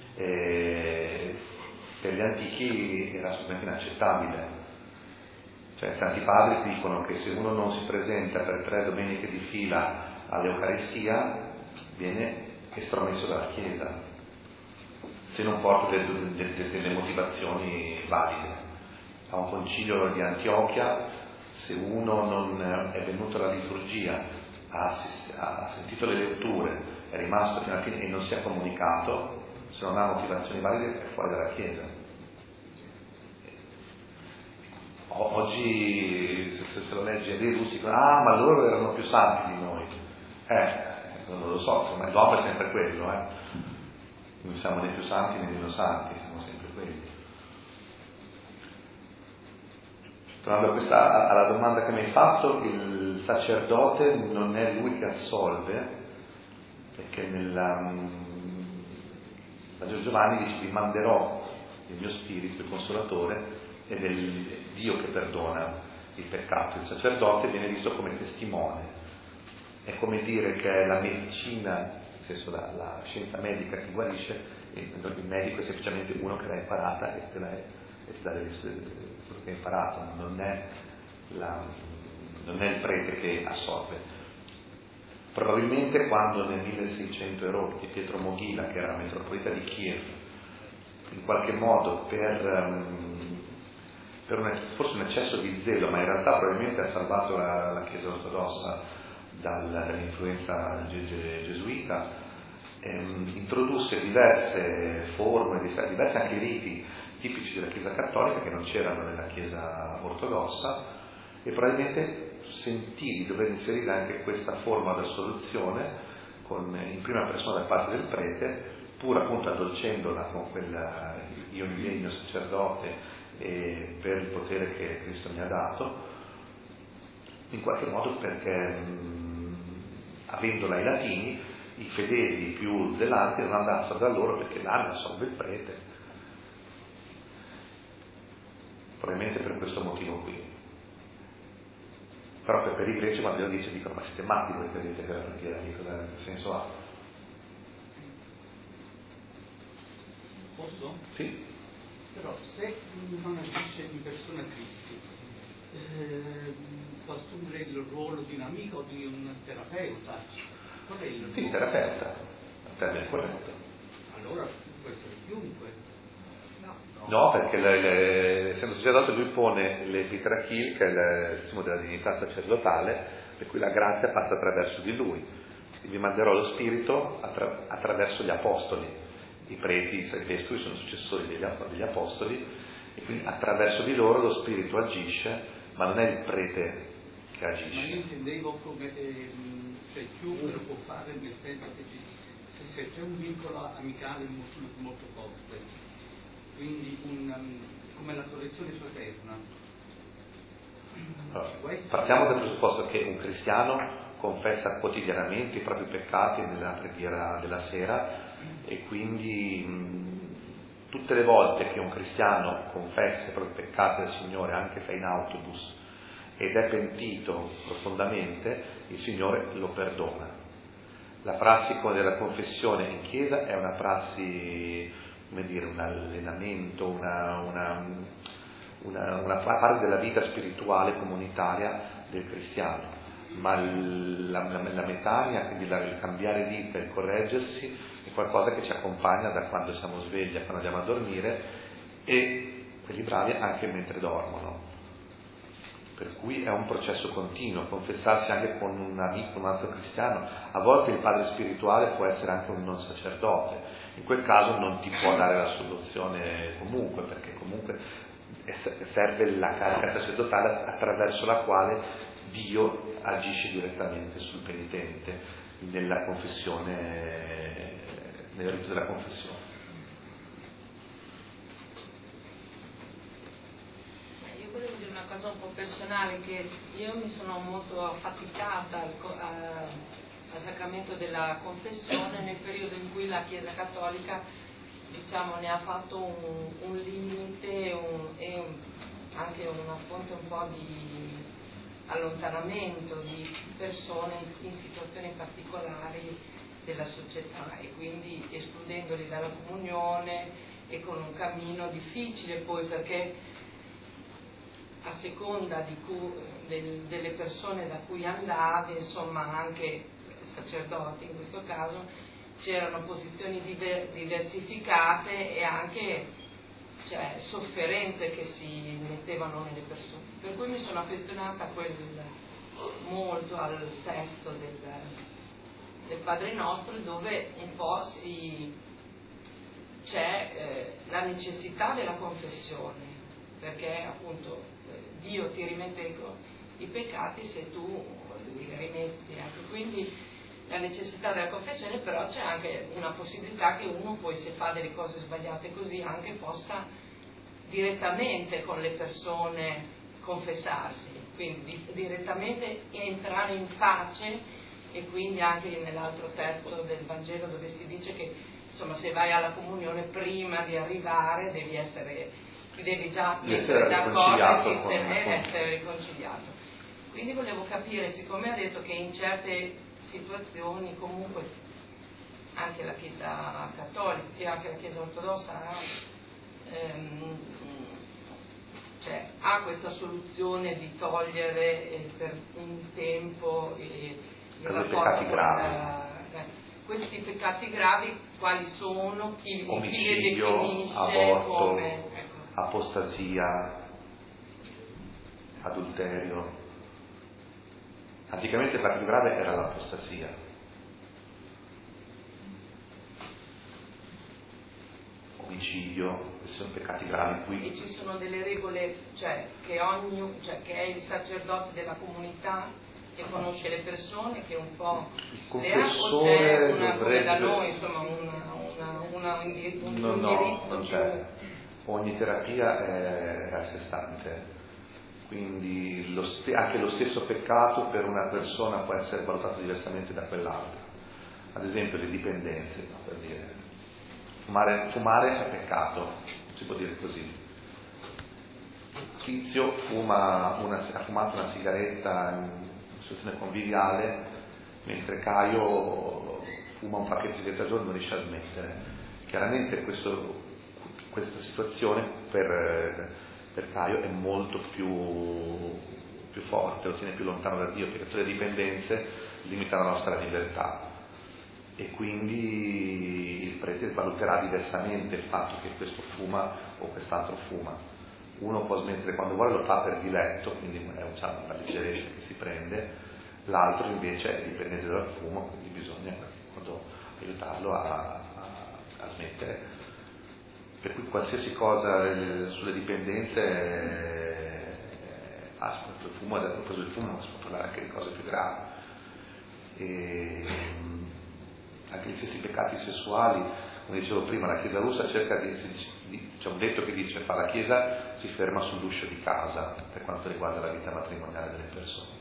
per gli antichi era assolutamente inaccettabile. Cioè, i Santi Padri dicono che se uno non si presenta per 3 domeniche di fila all'Eucaristia viene estromesso dalla Chiesa, se non porta delle motivazioni valide. A un concilio di Antiochia, se uno non è venuto alla liturgia, ha sentito le letture, è rimasto fino alla fine e non si è comunicato, se non ha motivazioni valide è fuori dalla Chiesa. Oggi se lo legge dei russi dicono ma loro erano più santi di noi. Non lo so, insomma l'uomo è sempre quello, non siamo né più santi né meno santi, siamo sempre quelli. Tornando alla domanda che mi hai fatto, il sacerdote non è lui che assolve, perché nella Giovanni dice: vi manderò il mio spirito, il consolatore, ed è il Dio che perdona il peccato. Il sacerdote viene visto come testimone, è come dire che è la medicina, nel senso la scienza medica che guarisce, e il medico è semplicemente uno che l'ha imparata e ti dà quello che ha imparato, non è il prete che assolve. Probabilmente quando nel 1600 erotti Pietro Moghila, che era metropolita di Kiev, in qualche modo forse un eccesso di zelo, ma in realtà probabilmente ha salvato la Chiesa ortodossa dall'influenza gesuita, introdusse diverse forme, diversi anche riti tipici della Chiesa cattolica che non c'erano nella Chiesa ortodossa, e probabilmente sentì di dover inserire anche questa forma di assoluzione in prima persona da parte del prete, pur appunto addolcendola con quella io mi legno sacerdote per il potere che Cristo mi ha dato, in qualche modo perché avendola ai latini, i fedeli più zelanti non andassero da loro perché là ne assolve il prete, probabilmente per questo motivo qui. Però per i greci quando lo dice dicono: ma siete matti voi che dite che la preghiera, cosa senso ha? Posso? Sì. Però se non agisce in persona Cristi, può assumere il ruolo di un amico o di un terapeuta? Qual è il ruolo? Sì, terapeuta, il termine corretto. Allora può essere chiunque. No, perché essendo sacerdote lui pone l'epitrachil, che è il simbolo della dignità sacerdotale, per cui la grazia passa attraverso di lui. Vi manderò lo spirito attraverso gli apostoli. I preti, i vescovi sono successori degli apostoli, e quindi attraverso di loro lo spirito agisce, ma non è il prete che agisce. Ma io intendevo come chiunque lo può fare, nel senso che se c'è un vincolo amicale molto forte, quindi come la correzione fraterna. Allora, partiamo dal presupposto che un cristiano confessa quotidianamente i propri peccati nella preghiera della sera, e quindi tutte le volte che un cristiano confessa i propri peccati al Signore, anche se è in autobus ed è pentito profondamente, il Signore lo perdona. La prassi della confessione in chiesa è una prassi, come dire, un allenamento, una parte della vita spirituale comunitaria del cristiano, ma la metania, quindi il cambiare vita, il correggersi, è qualcosa che ci accompagna da quando siamo svegli a quando andiamo a dormire, e quelli bravi anche mentre dormono. per cui è un processo continuo. Confessarsi anche con un amico, un altro cristiano, a volte il padre spirituale può essere anche un non sacerdote, in quel caso non ti può dare la soluzione comunque, perché comunque serve la carica sacerdotale attraverso la quale Dio agisce direttamente sul penitente nella confessione, nel rito della confessione. Io volevo dire una cosa un po' personale, che io mi sono molto affaticata al sacramento della confessione nel periodo in cui la Chiesa Cattolica, diciamo, ne ha fatto un limite e anche una fonte un po' di allontanamento di persone in situazioni particolari della società, e quindi escludendoli dalla comunione e con un cammino difficile poi, perché a seconda delle persone da cui andavi, insomma anche sacerdoti in questo caso, c'erano posizioni diversificate e anche sofferenze che si mettevano nelle persone, per cui mi sono affezionata molto al testo del Padre Nostro, dove un po' c'è la necessità della confessione, perché appunto Dio ti rimette i peccati se tu li rimetti anche, quindi la necessità della confessione, però c'è anche una possibilità che uno poi, se fa delle cose sbagliate così, anche possa direttamente con le persone confessarsi, quindi direttamente entrare in pace. E quindi anche nell'altro testo del Vangelo, dove si dice che insomma, se vai alla comunione prima di arrivare ti devi già mettere d'accordo e essere riconciliato. Quindi volevo capire, siccome ha detto che in certe situazioni comunque anche la Chiesa Cattolica e anche la Chiesa Ortodossa ha questa soluzione di togliere per un tempo il rapporto questi peccati gravi, quali sono? Chi li definisce? Aborto, come? apostasia, adulterio. Anticamente il peccato più grave era l'apostasia. Omicidio, questi sono peccati gravi qui. E ci sono delle regole, che è il sacerdote della comunità che conosce le persone, che un po' le ha, o c'è una come da noi, insomma, un diritto? No, non c'è. Ogni terapia è a sé stante. Quindi anche lo stesso peccato per una persona può essere valutato diversamente da quell'altra. Ad esempio le dipendenze, no, per dire. Fumare è peccato, si può dire così. Tizio ha fumato una sigaretta in situazione conviviale, mentre Caio fuma un pacchetto di sigarette al giorno e non riesce a smettere. Chiaramente questa situazione per Caio è molto più forte, lo tiene più lontano da Dio, perché tutte le dipendenze limitano la nostra libertà, e quindi il prete valuterà diversamente il fatto che questo fuma o quest'altro fuma. Uno può smettere quando vuole, lo fa per diletto, quindi è una leggerezza che si prende, l'altro invece è dipendente dal fumo, quindi bisogna aiutarlo a smettere. Per cui qualsiasi cosa sulle dipendenze, il fumo, a proposito del fumo, si può parlare anche di cose più gravi. E anche gli stessi peccati sessuali, come dicevo prima, la Chiesa russa cerca c'è un detto che dice: la Chiesa si ferma sull'uscio di casa per quanto riguarda la vita matrimoniale delle persone.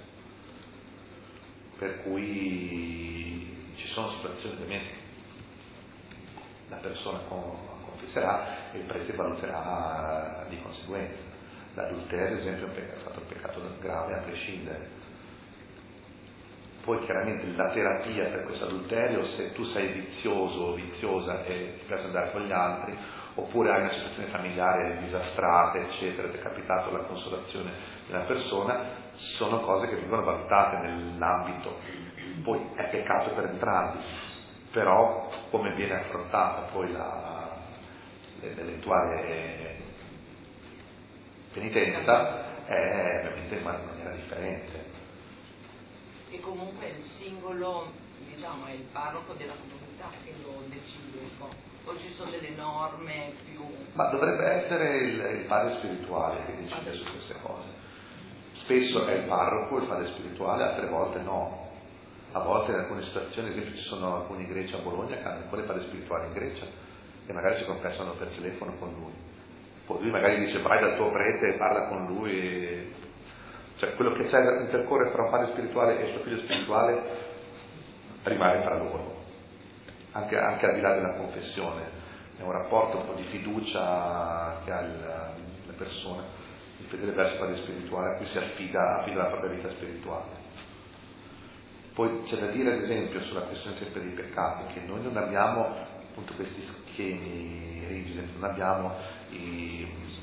Per cui ci sono situazioni ovviamente la persona confesserà e il prete valuterà di conseguenza. L'adulterio, ad esempio, è stato un peccato grave a prescindere. Poi chiaramente la terapia per questo adulterio, se tu sei vizioso o viziosa e ti piace andare con gli altri, oppure hai una situazione familiare disastrata, eccetera, ti è capitato la consolazione di una persona, sono cose che vengono valutate nell'ambito. Poi è peccato per entrambi, però come viene affrontata poi l'eventuale penitenza è ovviamente in maniera differente. E comunque il singolo, diciamo, è il parroco della comunità che lo decide un po', o ci sono delle norme più... Ma dovrebbe essere il padre spirituale che decide su queste cose. Spesso è il parroco, il padre spirituale, altre volte no. A volte in alcune situazioni, ad esempio ci sono alcuni greci a Bologna che hanno ancora il padre spirituale in Grecia e magari si confessano per telefono con lui. Poi lui magari dice vai dal tuo prete e parla con lui. Cioè quello che c'è da intercorrere tra un padre spirituale e suo figlio spirituale rimane tra loro, anche al di là della confessione. È un rapporto un po' di fiducia che ha la persona, il fedele verso il padre spirituale a cui si affida la propria vita spirituale. Poi c'è da dire ad esempio sulla questione sempre dei peccati che noi non abbiamo appunto questi schemi rigidi, non abbiamo i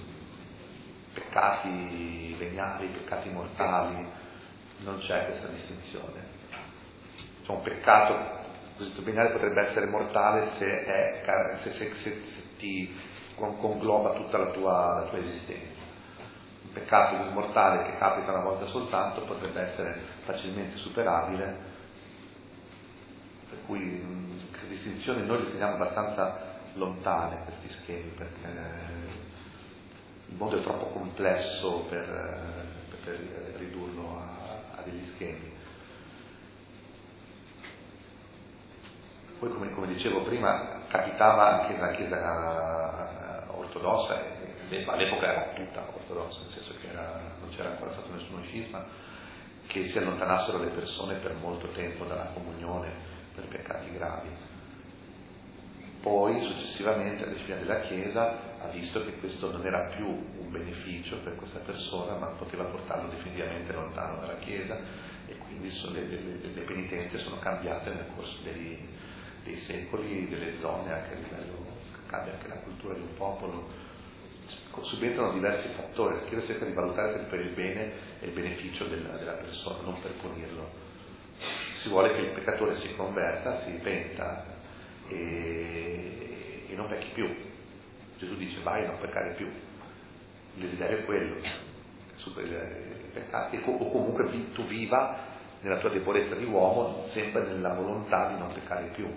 peccati veniali, i peccati mortali, non c'è questa distinzione. Cioè un peccato cosiddetto veniale potrebbe essere mortale se ti congloba tutta la tua esistenza. Un peccato mortale che capita una volta soltanto potrebbe essere facilmente superabile, per cui queste distinzioni noi le teniamo abbastanza lontane, questi schemi, perché il mondo è troppo complesso per ridurlo a degli schemi. Poi come dicevo prima capitava anche nella Chiesa ortodossa, all'epoca era tutta ortodossa, nel senso che non c'era ancora stato nessuno scisma, che si allontanassero le persone per molto tempo dalla comunione per peccati gravi. Poi successivamente la disciplina della Chiesa ha visto che questo non era più un beneficio per questa persona, ma poteva portarlo definitivamente lontano dalla Chiesa, e quindi le penitenze sono cambiate nel corso dei secoli, delle zone, anche a livello, cambia anche la cultura di un popolo, subentrano diversi fattori. La Chiesa cerca di valutare sempre il bene e il beneficio della persona, non per punirlo. Si vuole che il peccatore si converta, si penta e non pecchi più. Gesù dice vai a non peccare più. Il desiderio è quello, superi i peccati, o comunque tu viva nella tua debolezza di uomo, sempre nella volontà di non peccare più.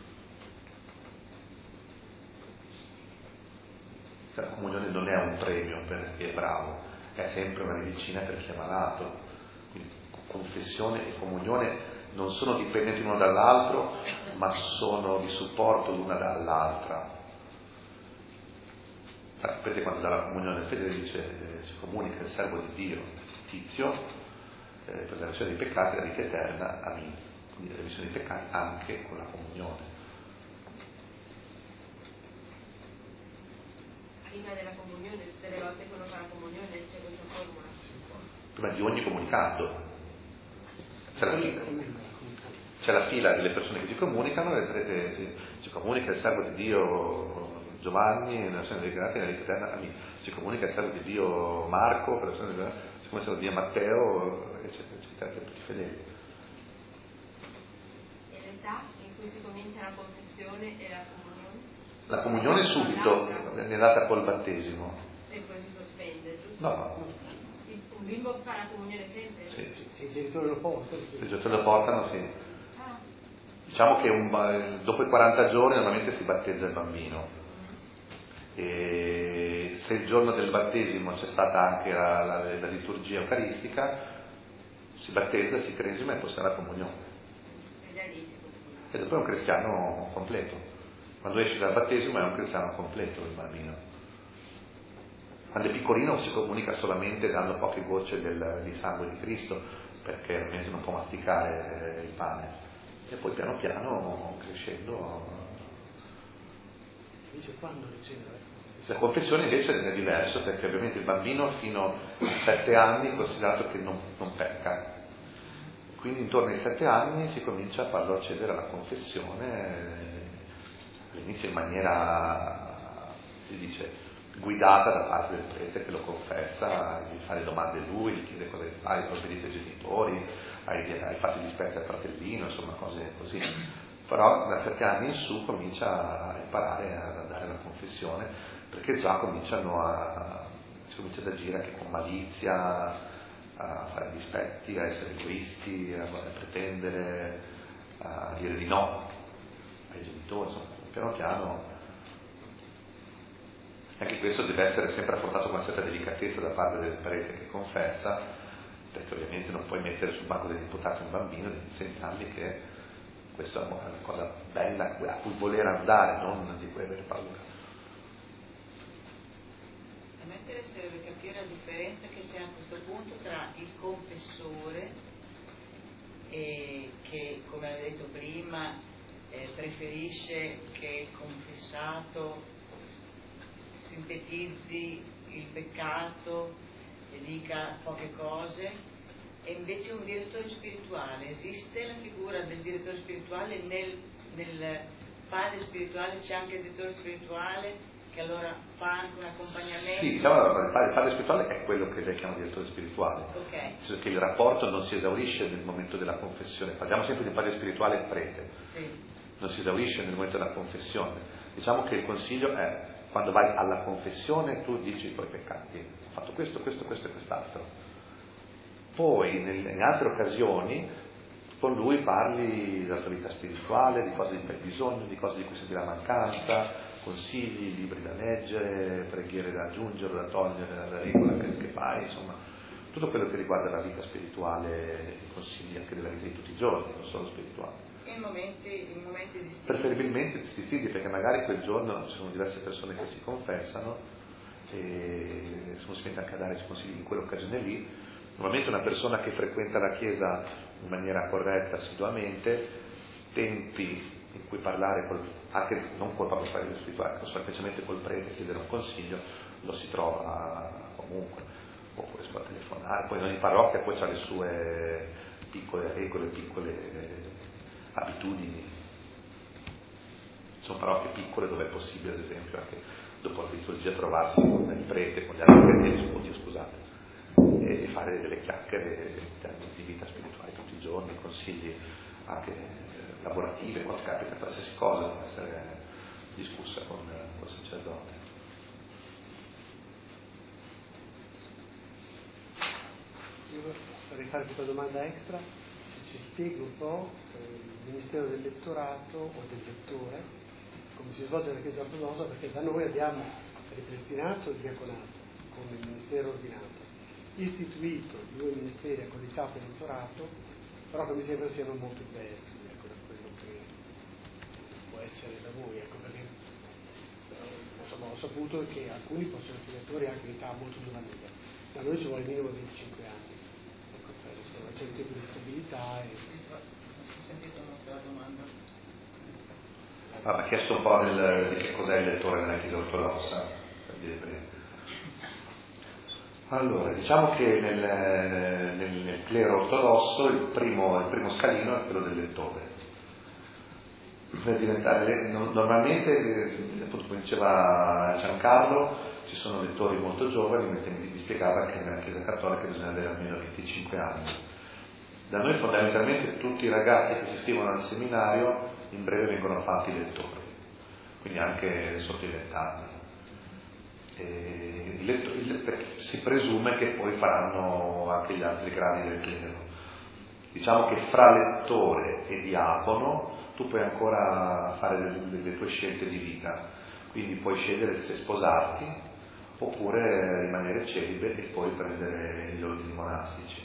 La comunione non è un premio per chi è bravo, è sempre una medicina per chi è malato. Quindi confessione e comunione non sono dipendenti l'uno dall'altro, ma sono di supporto l'una dall'altra. Sapete quando dalla comunione il fedele dice si comunica il servo di Dio, Tizio, per la remissione dei peccati e la vita eterna, amin. Quindi la remissione dei peccati anche con la comunione. Prima della comunione, tutte le volte che uno fa la comunione c'è questa formula. Prima di ogni comunicato c'è la fila delle persone che si comunicano, si comunica il servo di Dio Giovanni nella remissione dei peccati e la vita eterna, amin. Si comunica il servo di Dio Marco per la remissione dei peccati, si comunica il servo di Dio Matteo, eccetera, eccetera, per tutti i fedeli. E l'età in cui si comincia la confessione e la comunione? La comunione subito, è data col battesimo. E poi si sospende, giusto? No. Un bimbo fa la comunione sempre? Sì. Se i genitori lo portano? Se i genitori lo portano, sì. Diciamo che dopo i 40 giorni normalmente si battezza il bambino. E se il giorno del battesimo c'è stata anche la liturgia eucaristica, si battezza, si cresima e poi sarà la comunione. E dopo è un cristiano completo. Quando esce dal battesimo è un cristiano completo il bambino. Quando è piccolino si comunica solamente dando poche gocce di sangue di Cristo, perché ovviamente non può masticare il pane. E poi piano piano crescendo. Dice quando riceve? La confessione invece è diverso, perché ovviamente il bambino fino a 7 anni è considerato che non pecca. Quindi intorno ai 7 anni si comincia a farlo accedere alla confessione, all'inizio in maniera, si dice, guidata da parte del prete che lo confessa, gli fa le domande lui, gli chiede cosa fai, cosa obbedite ai genitori, hai fatto gli dispetti al fratellino, insomma cose così. Però da 7 anni in su comincia a imparare ad andare alla confessione, perché già cominciano a si comincia ad agire anche con malizia, a fare dispetti, a essere egoisti, a pretendere, a dire di no ai genitori, insomma, piano piano. Anche questo deve essere sempre affrontato con una certa delicatezza da parte del prete che confessa, perché ovviamente non puoi mettere sul banco degli imputati un bambino di 6 anni che questa è una cosa bella a cui voler andare, non di cui avere paura. A me interesserebbe capire la differenza che c'è a questo punto tra il confessore che, come ha detto prima, preferisce che il confessato sintetizzi il peccato e dica poche cose, e invece un direttore spirituale. Esiste la figura del direttore spirituale? Nel padre spirituale c'è anche il direttore spirituale che allora fa anche un accompagnamento? Sì, diciamo, il padre spirituale è quello che lei chiama direttore spirituale, cioè che il rapporto non si esaurisce nel momento della confessione. Parliamo sempre di padre spirituale e prete, non si esaurisce nel momento della confessione. Diciamo che il consiglio è: quando vai alla confessione tu dici i tuoi peccati, ho fatto questo, questo, questo e quest'altro. Poi in altre occasioni con lui parli della tua vita spirituale, di cose di cui hai bisogno, di cose di cui senti la mancanza, consigli, libri da leggere, preghiere da aggiungere, da togliere, la regola che fai, insomma tutto quello che riguarda la vita spirituale, i consigli anche della vita di tutti i giorni, non solo spirituale. In momenti distinti. Preferibilmente distinti, perché magari quel giorno ci sono diverse persone che si confessano e se non si mette anche a dare i consigli in quell'occasione lì. Normalmente una persona che frequenta la Chiesa in maniera corretta, assiduamente, tempi in cui parlare anche non col Papa spirituale, ma semplicemente col prete, chiedere un consiglio, lo si trova comunque, oppure si può telefonare. Poi ogni parrocchia poi ha le sue piccole regole, piccole abitudini. Sono parrocchie piccole dove è possibile, ad esempio, anche dopo la liturgia trovarsi con il prete, con gli altri scusate, e fare delle chiacchiere in termini di vita spirituale tutti i giorni, consigli anche lavorativi, quando capita qualsiasi cosa può essere discussa con il sacerdote. Io vorrei fare questa domanda extra, se ci spieghi un po' il Ministero del Lettorato o del Lettore, come si svolge la Chiesa Ortodossa, perché da noi abbiamo ripristinato il diaconato come ministero ordinato, istituito 2 ministeri a comitato e lettorato, però che mi sembra siano molto diversi, ecco, da quello che può essere da voi, ecco, perché insomma, ho saputo che alcuni possono essere lettori anche in età molto giovanile, da noi ci vuole minimo 25 anni, ecco, per c'è un tipo di stabilità e... Non si è sentito la domanda? Mi ha chiesto un po' di che cos'è il lettore nella Chiesa Ortodossa, per dire bene. Allora, diciamo che nel clero ortodosso il primo scalino è quello del lettore. Per diventare, normalmente, appunto come diceva Giancarlo, ci sono lettori molto giovani, mentre mi spiegava che nella Chiesa Cattolica bisogna avere almeno 25 anni. Da noi fondamentalmente tutti i ragazzi che si iscrivono al seminario in breve vengono fatti lettori, quindi anche sotto i 20 anni. Si presume che poi faranno anche gli altri gradi del clero. Diciamo che fra lettore e diacono tu puoi ancora fare le tue scelte di vita, quindi puoi scegliere se sposarti oppure rimanere celibe e poi prendere gli ordini monastici.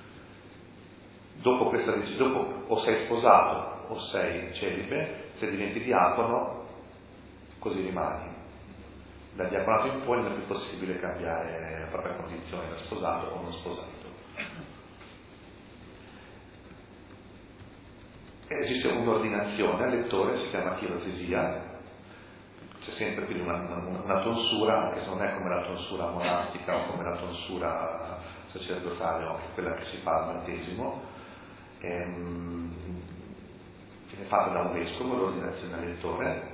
Dopo o sei sposato o sei celibe, se diventi diacono così rimani. Dal diaconato in poi non è più possibile cambiare la propria condizione da sposato o non sposato. Esiste un'ordinazione al lettore, si chiama chirotesia, c'è sempre quindi una tonsura, anche se non è come la tonsura monastica o come la tonsura sacerdotale o anche quella che si fa al battesimo, viene fatta da un vescovo l'ordinazione al lettore,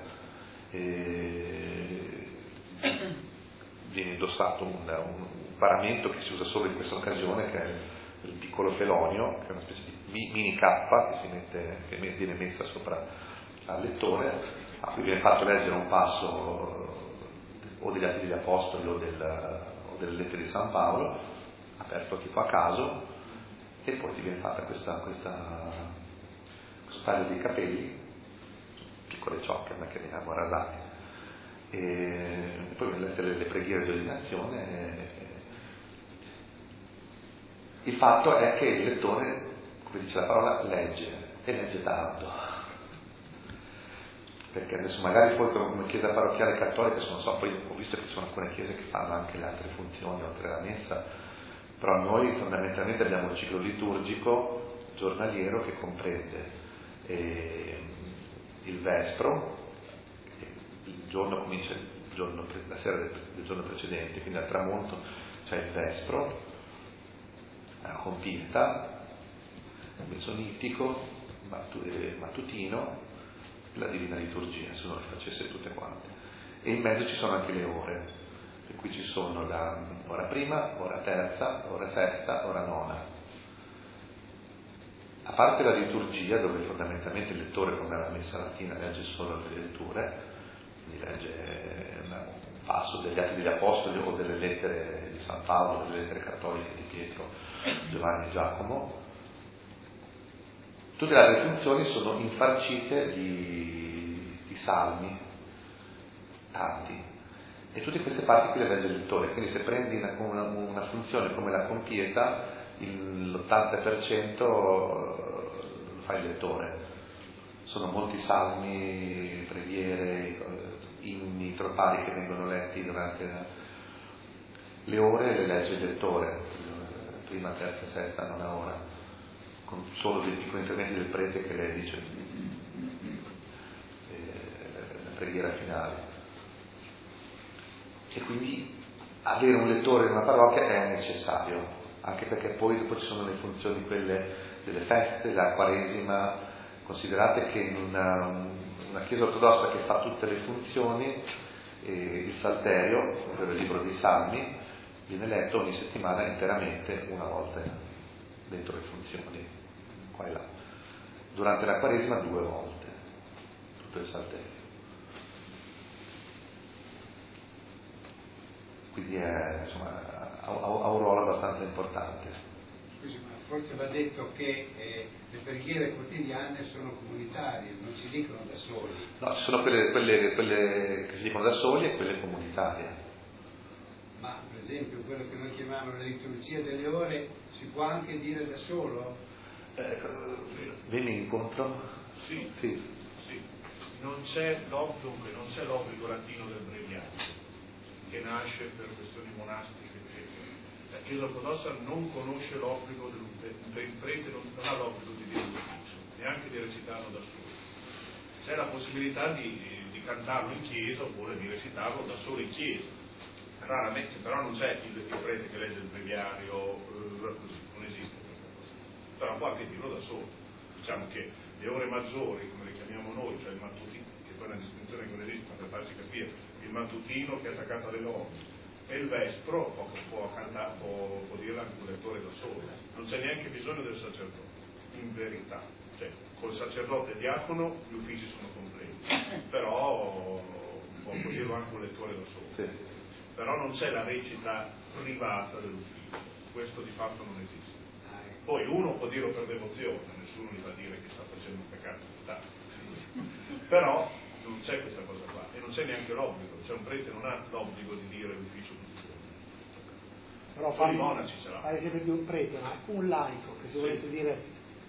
viene indossato un paramento che si usa solo in questa occasione, che è il piccolo felonio, che è una specie di mini cappa che viene messa sopra al lettore, a cui viene fatto leggere un passo o degli Atti degli Apostoli o delle lettere di San Paolo, aperto tipo a caso, e poi ti viene fatta questo taglio di capelli, piccole ciocche, non è che veniamo rasati, e poi viene le preghiere di ordinazione. Il fatto è che il lettore, come dice la parola, legge, e legge tanto. Perché adesso magari poi come chiesa parrocchiale cattolica, non so, poi ho visto che ci sono alcune chiese che fanno anche le altre funzioni oltre la messa, però noi fondamentalmente abbiamo un ciclo liturgico giornaliero che comprende il vespro, il giorno comincia la sera del giorno precedente, quindi al tramonto c'è il vespro, la compieta, il mesonitico, mattutino, la divina liturgia, se non le facesse tutte quante. E in mezzo ci sono anche le ore, per cui ci sono la ora prima, ora terza, ora sesta, ora nona. A parte la liturgia, dove fondamentalmente il lettore, come la messa latina, legge solo le letture, quindi legge un passo degli Atti degli Apostoli o delle lettere di San Paolo, delle lettere cattoliche di Pietro, Giovanni e Giacomo. Tutte le altre funzioni sono infarcite di salmi, tanti, e tutte queste parti qui le legge il lettore. Quindi se prendi una funzione come la compieta, l'80% lo fa il lettore. Sono molti salmi, preghiere, inni, tropari che vengono letti durante le ore, le legge il lettore, prima, terza, sesta, nona ora, con solo dei piccoli interventi del prete che le dice la preghiera finale. E quindi avere un lettore in una parrocchia è necessario, anche perché poi dopo ci sono le funzioni quelle delle feste, la Quaresima. Considerate che in una chiesa ortodossa che fa tutte le funzioni, il Salterio, ovvero il libro dei Salmi, viene letto ogni settimana interamente, una volta dentro le funzioni, qua e là. Durante la Quaresima 2 volte, tutto il Salterio. Quindi ha un ruolo abbastanza importante. Scusi, ma forse va detto che le preghiere quotidiane sono comunitarie, non si dicono da soli. No, ci sono quelle che si dicono da soli e quelle comunitarie. Ma per esempio quello che noi chiamiamo la liturgia delle ore si può anche dire da solo? Vieni incontro? Sì. Non c'è l'obbligo latino del breviario, che nasce per questioni monastiche, eccetera. La Chiesa ortodossa non conosce l'obbligo il prete non ha l'obbligo di dire l'ufficio, neanche di recitarlo da solo. C'è la possibilità di cantarlo in chiesa oppure di recitarlo da solo in chiesa. Raramente, però non c'è il prete che legge il breviario, non esiste questa cosa. Però può anche dirlo da solo. Diciamo che le ore maggiori, come le chiamiamo noi, cioè il mattutino, che poi è una distinzione che non esiste, ma per farci capire, il mattutino che è attaccato alle 9 e il vespro può dirlo anche un lettore da solo. Non c'è neanche bisogno del sacerdote, in verità. Cioè, col sacerdote e diacono gli uffici sono completi, però può dirlo anche un lettore da solo. Sì. Però non c'è la recita privata dell'ufficio, questo di fatto non esiste. Poi uno può dirlo per devozione, nessuno gli va a dire che sta facendo un peccato, però non c'è questa cosa qua, e non c'è neanche l'obbligo, cioè un prete non ha l'obbligo di dire l'ufficio tutti i giorni. Però solo i monaci ce l'hanno. Ad esempio di un prete, ma un laico che si volesse dire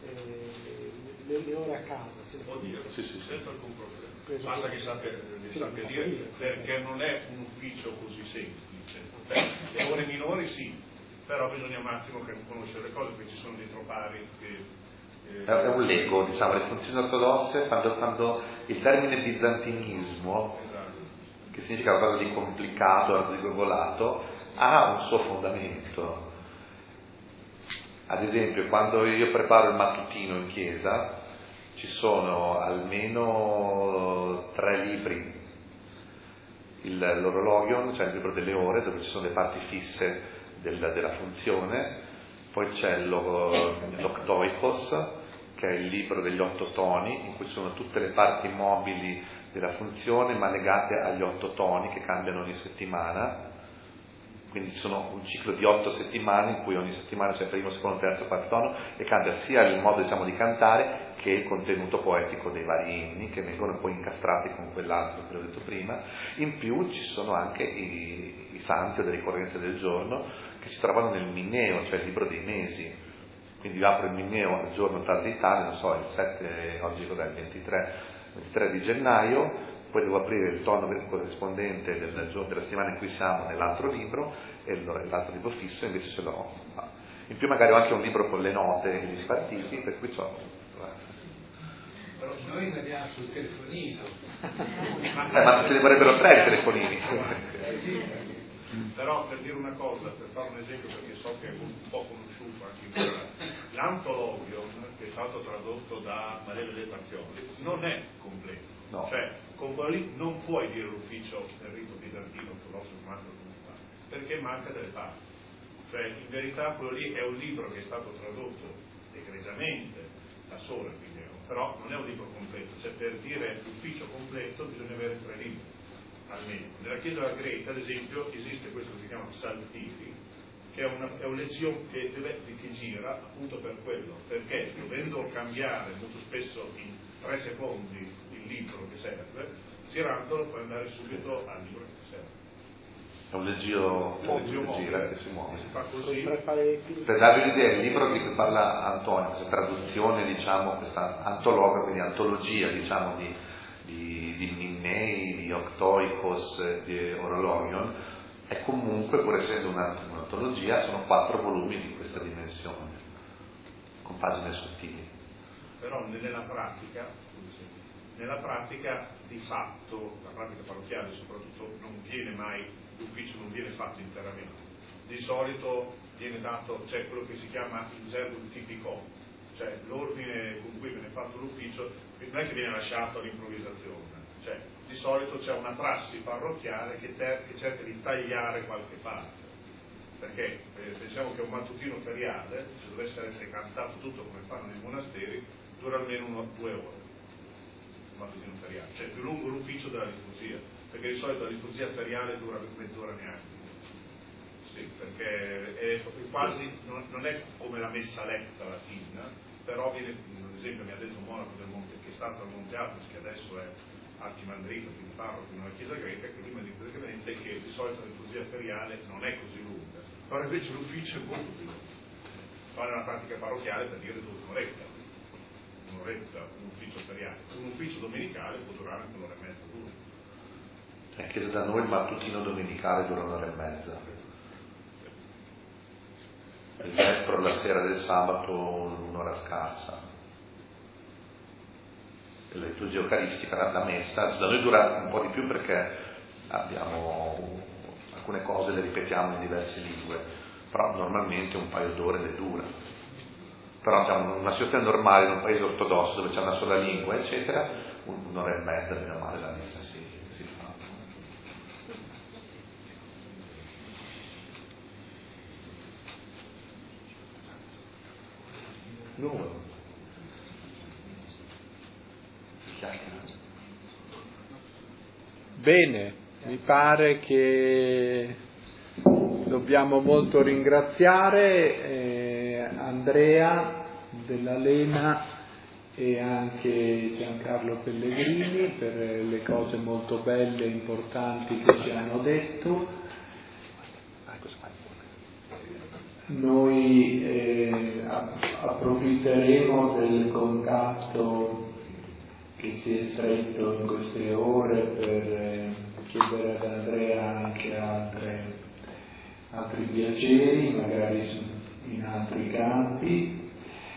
le ore a casa. Può dire, senza alcun problema. Basta che sappia dire, perché non è un ufficio così semplice. Le ore minori sì, però bisogna un attimo che conoscere le cose, perché ci sono dei tropari che... È un lego, diciamo, le funzioni ortodosse, quando il termine bizantinismo, che significa qualcosa di complicato, arzigogolato, ha un suo fondamento. Ad esempio, quando io preparo il mattutino in chiesa, ci sono almeno 3 libri. L'orologion, cioè il libro delle ore, dove ci sono le parti fisse della funzione, poi c'è l'Octoikos, che è il libro degli 8 toni, in cui sono tutte le parti mobili della funzione, ma legate agli 8 toni che cambiano ogni settimana. quindi ci sono un ciclo di 8 settimane in cui ogni settimana c'è primo, secondo, terzo, quarto tono e cambia sia il modo di cantare che il contenuto poetico dei vari inni che vengono poi incastrati con quell'altro che ho detto prima. In più ci sono anche i santi o le ricorrenze del giorno che si trovano nel Minneo, cioè il libro dei mesi. Quindi apro il Minneo al giorno tal dei tali, non so, il 7, oggi cos'è, il 23 di gennaio, poi devo aprire il tono corrispondente del giorno della settimana in cui siamo nell'altro libro e l'altro libro fisso invece ce l'ho. In più magari ho anche un libro con le note e gli spartiti, per cui c'ho. Però noi l'abbiamo sul telefonino. Ma ce ne vorrebbero 3 telefonini. Però per dire una cosa, per fare un esempio, perché so che è un po' conosciuto anche in Italia, l'antologium, che è stato tradotto da Maria delle Passioni, non è completo. No. Cioè, con quello lì non puoi dire l'ufficio del rito bizantino, filosofo, perché manca delle parti. Cioè, in verità quello lì è un libro che è stato tradotto egregiamente da solo, quindi, però non è un libro completo. Cioè, per dire l'ufficio completo bisogna avere 3 libri, almeno. Nella Chiesa greca, ad esempio, esiste questo che si chiama Psaltiri, che è un leggio che gira appunto per quello, perché dovendo cambiare molto spesso in 3 secondi il libro che serve, girandolo puoi andare subito al libro che serve. È un leggio che gira, che si muove. Si fa così. Per darvi l'idea, il libro di cui parla Antonio, questa traduzione, diciamo, questa antologa, quindi antologia, diciamo, di Minnei, di Octoikos, di Orologion, è comunque, pur essendo un'antologia, sono 4 volumi di questa dimensione, con pagine sottili. Però nella pratica di fatto, la pratica parrocchiale soprattutto, non viene mai, l'ufficio non viene fatto interamente. Di solito viene dato, c'è quello che si chiama il verbum tipico, cioè l'ordine con cui viene fatto l'ufficio, non è che viene lasciato all'improvvisazione, cioè di solito c'è una prassi parrocchiale che cerca di tagliare qualche parte, perché pensiamo che un mattutino feriale, se dovesse essere cantato tutto come fanno nei monasteri, dura almeno 1 o 2 ore, un mattutino feriale, cioè è più lungo l'ufficio della liturgia, perché di solito la liturgia feriale dura mezz'ora neanche. Sì, perché è quasi, non è come la messa letta latina, però viene, ad esempio mi ha detto un monaco del Monte, che è stato al Monte Athos, che adesso è archimandrito, quindi parroco in una chiesa greca, che lui mi ha detto praticamente che di solito la liturgia feriale non è così lunga, però invece l'ufficio è molto più lungo. Fare una pratica parrocchiale per dire un'oretta, un ufficio feriale. Un ufficio domenicale può durare anche 1 ora e mezza, 2. Anche da noi il mattutino domenicale dura 1 ora e mezza. Il vespro la sera del sabato 1 ora scarsa. La liturgia eucaristica, la messa, da noi dura un po' di più perché abbiamo alcune cose le ripetiamo in diverse lingue, però normalmente un paio d'ore le dura. Però diciamo, una situazione normale in un paese ortodosso dove c'è una sola lingua, eccetera, 1 ora e mezza, meno male, la messa si fa. Numero. Bene, mi pare che dobbiamo molto ringraziare Andrea della Lena e anche Giancarlo Pellegrini per le cose molto belle e importanti che ci hanno detto. Noi approfitteremo del contatto che si è stretto in queste ore per chiedere ad Andrea anche altri piaceri, magari in altri campi,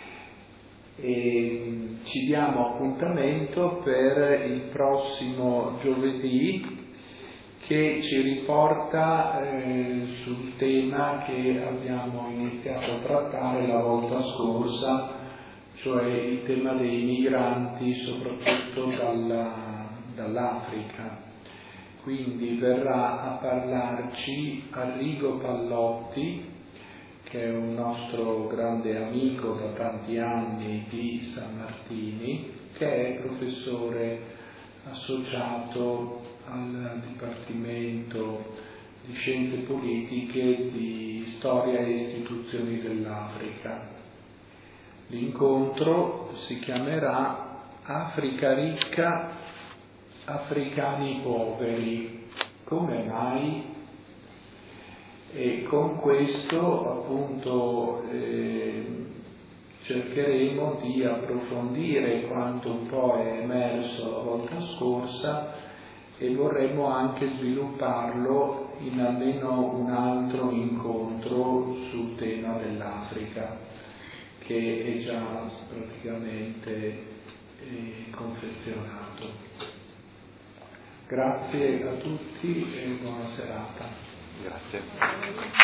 e ci diamo appuntamento per il prossimo giovedì che ci riporta sul tema che abbiamo iniziato a trattare la volta scorsa, cioè il tema dei migranti soprattutto dall'Africa. Quindi verrà a parlarci Arrigo Pallotti, che è un nostro grande amico da tanti anni di San Martini, che è professore associato al Dipartimento di scienze politiche, di storia e istituzioni dell'Africa. L'incontro si chiamerà Africa ricca, africani poveri. Come mai? E con questo appunto cercheremo di approfondire quanto un po' è emerso la volta scorsa e vorremmo anche svilupparlo in almeno un altro incontro sul tema dell'Africa, che è già praticamente confezionato. Grazie a tutti e buona serata. Grazie.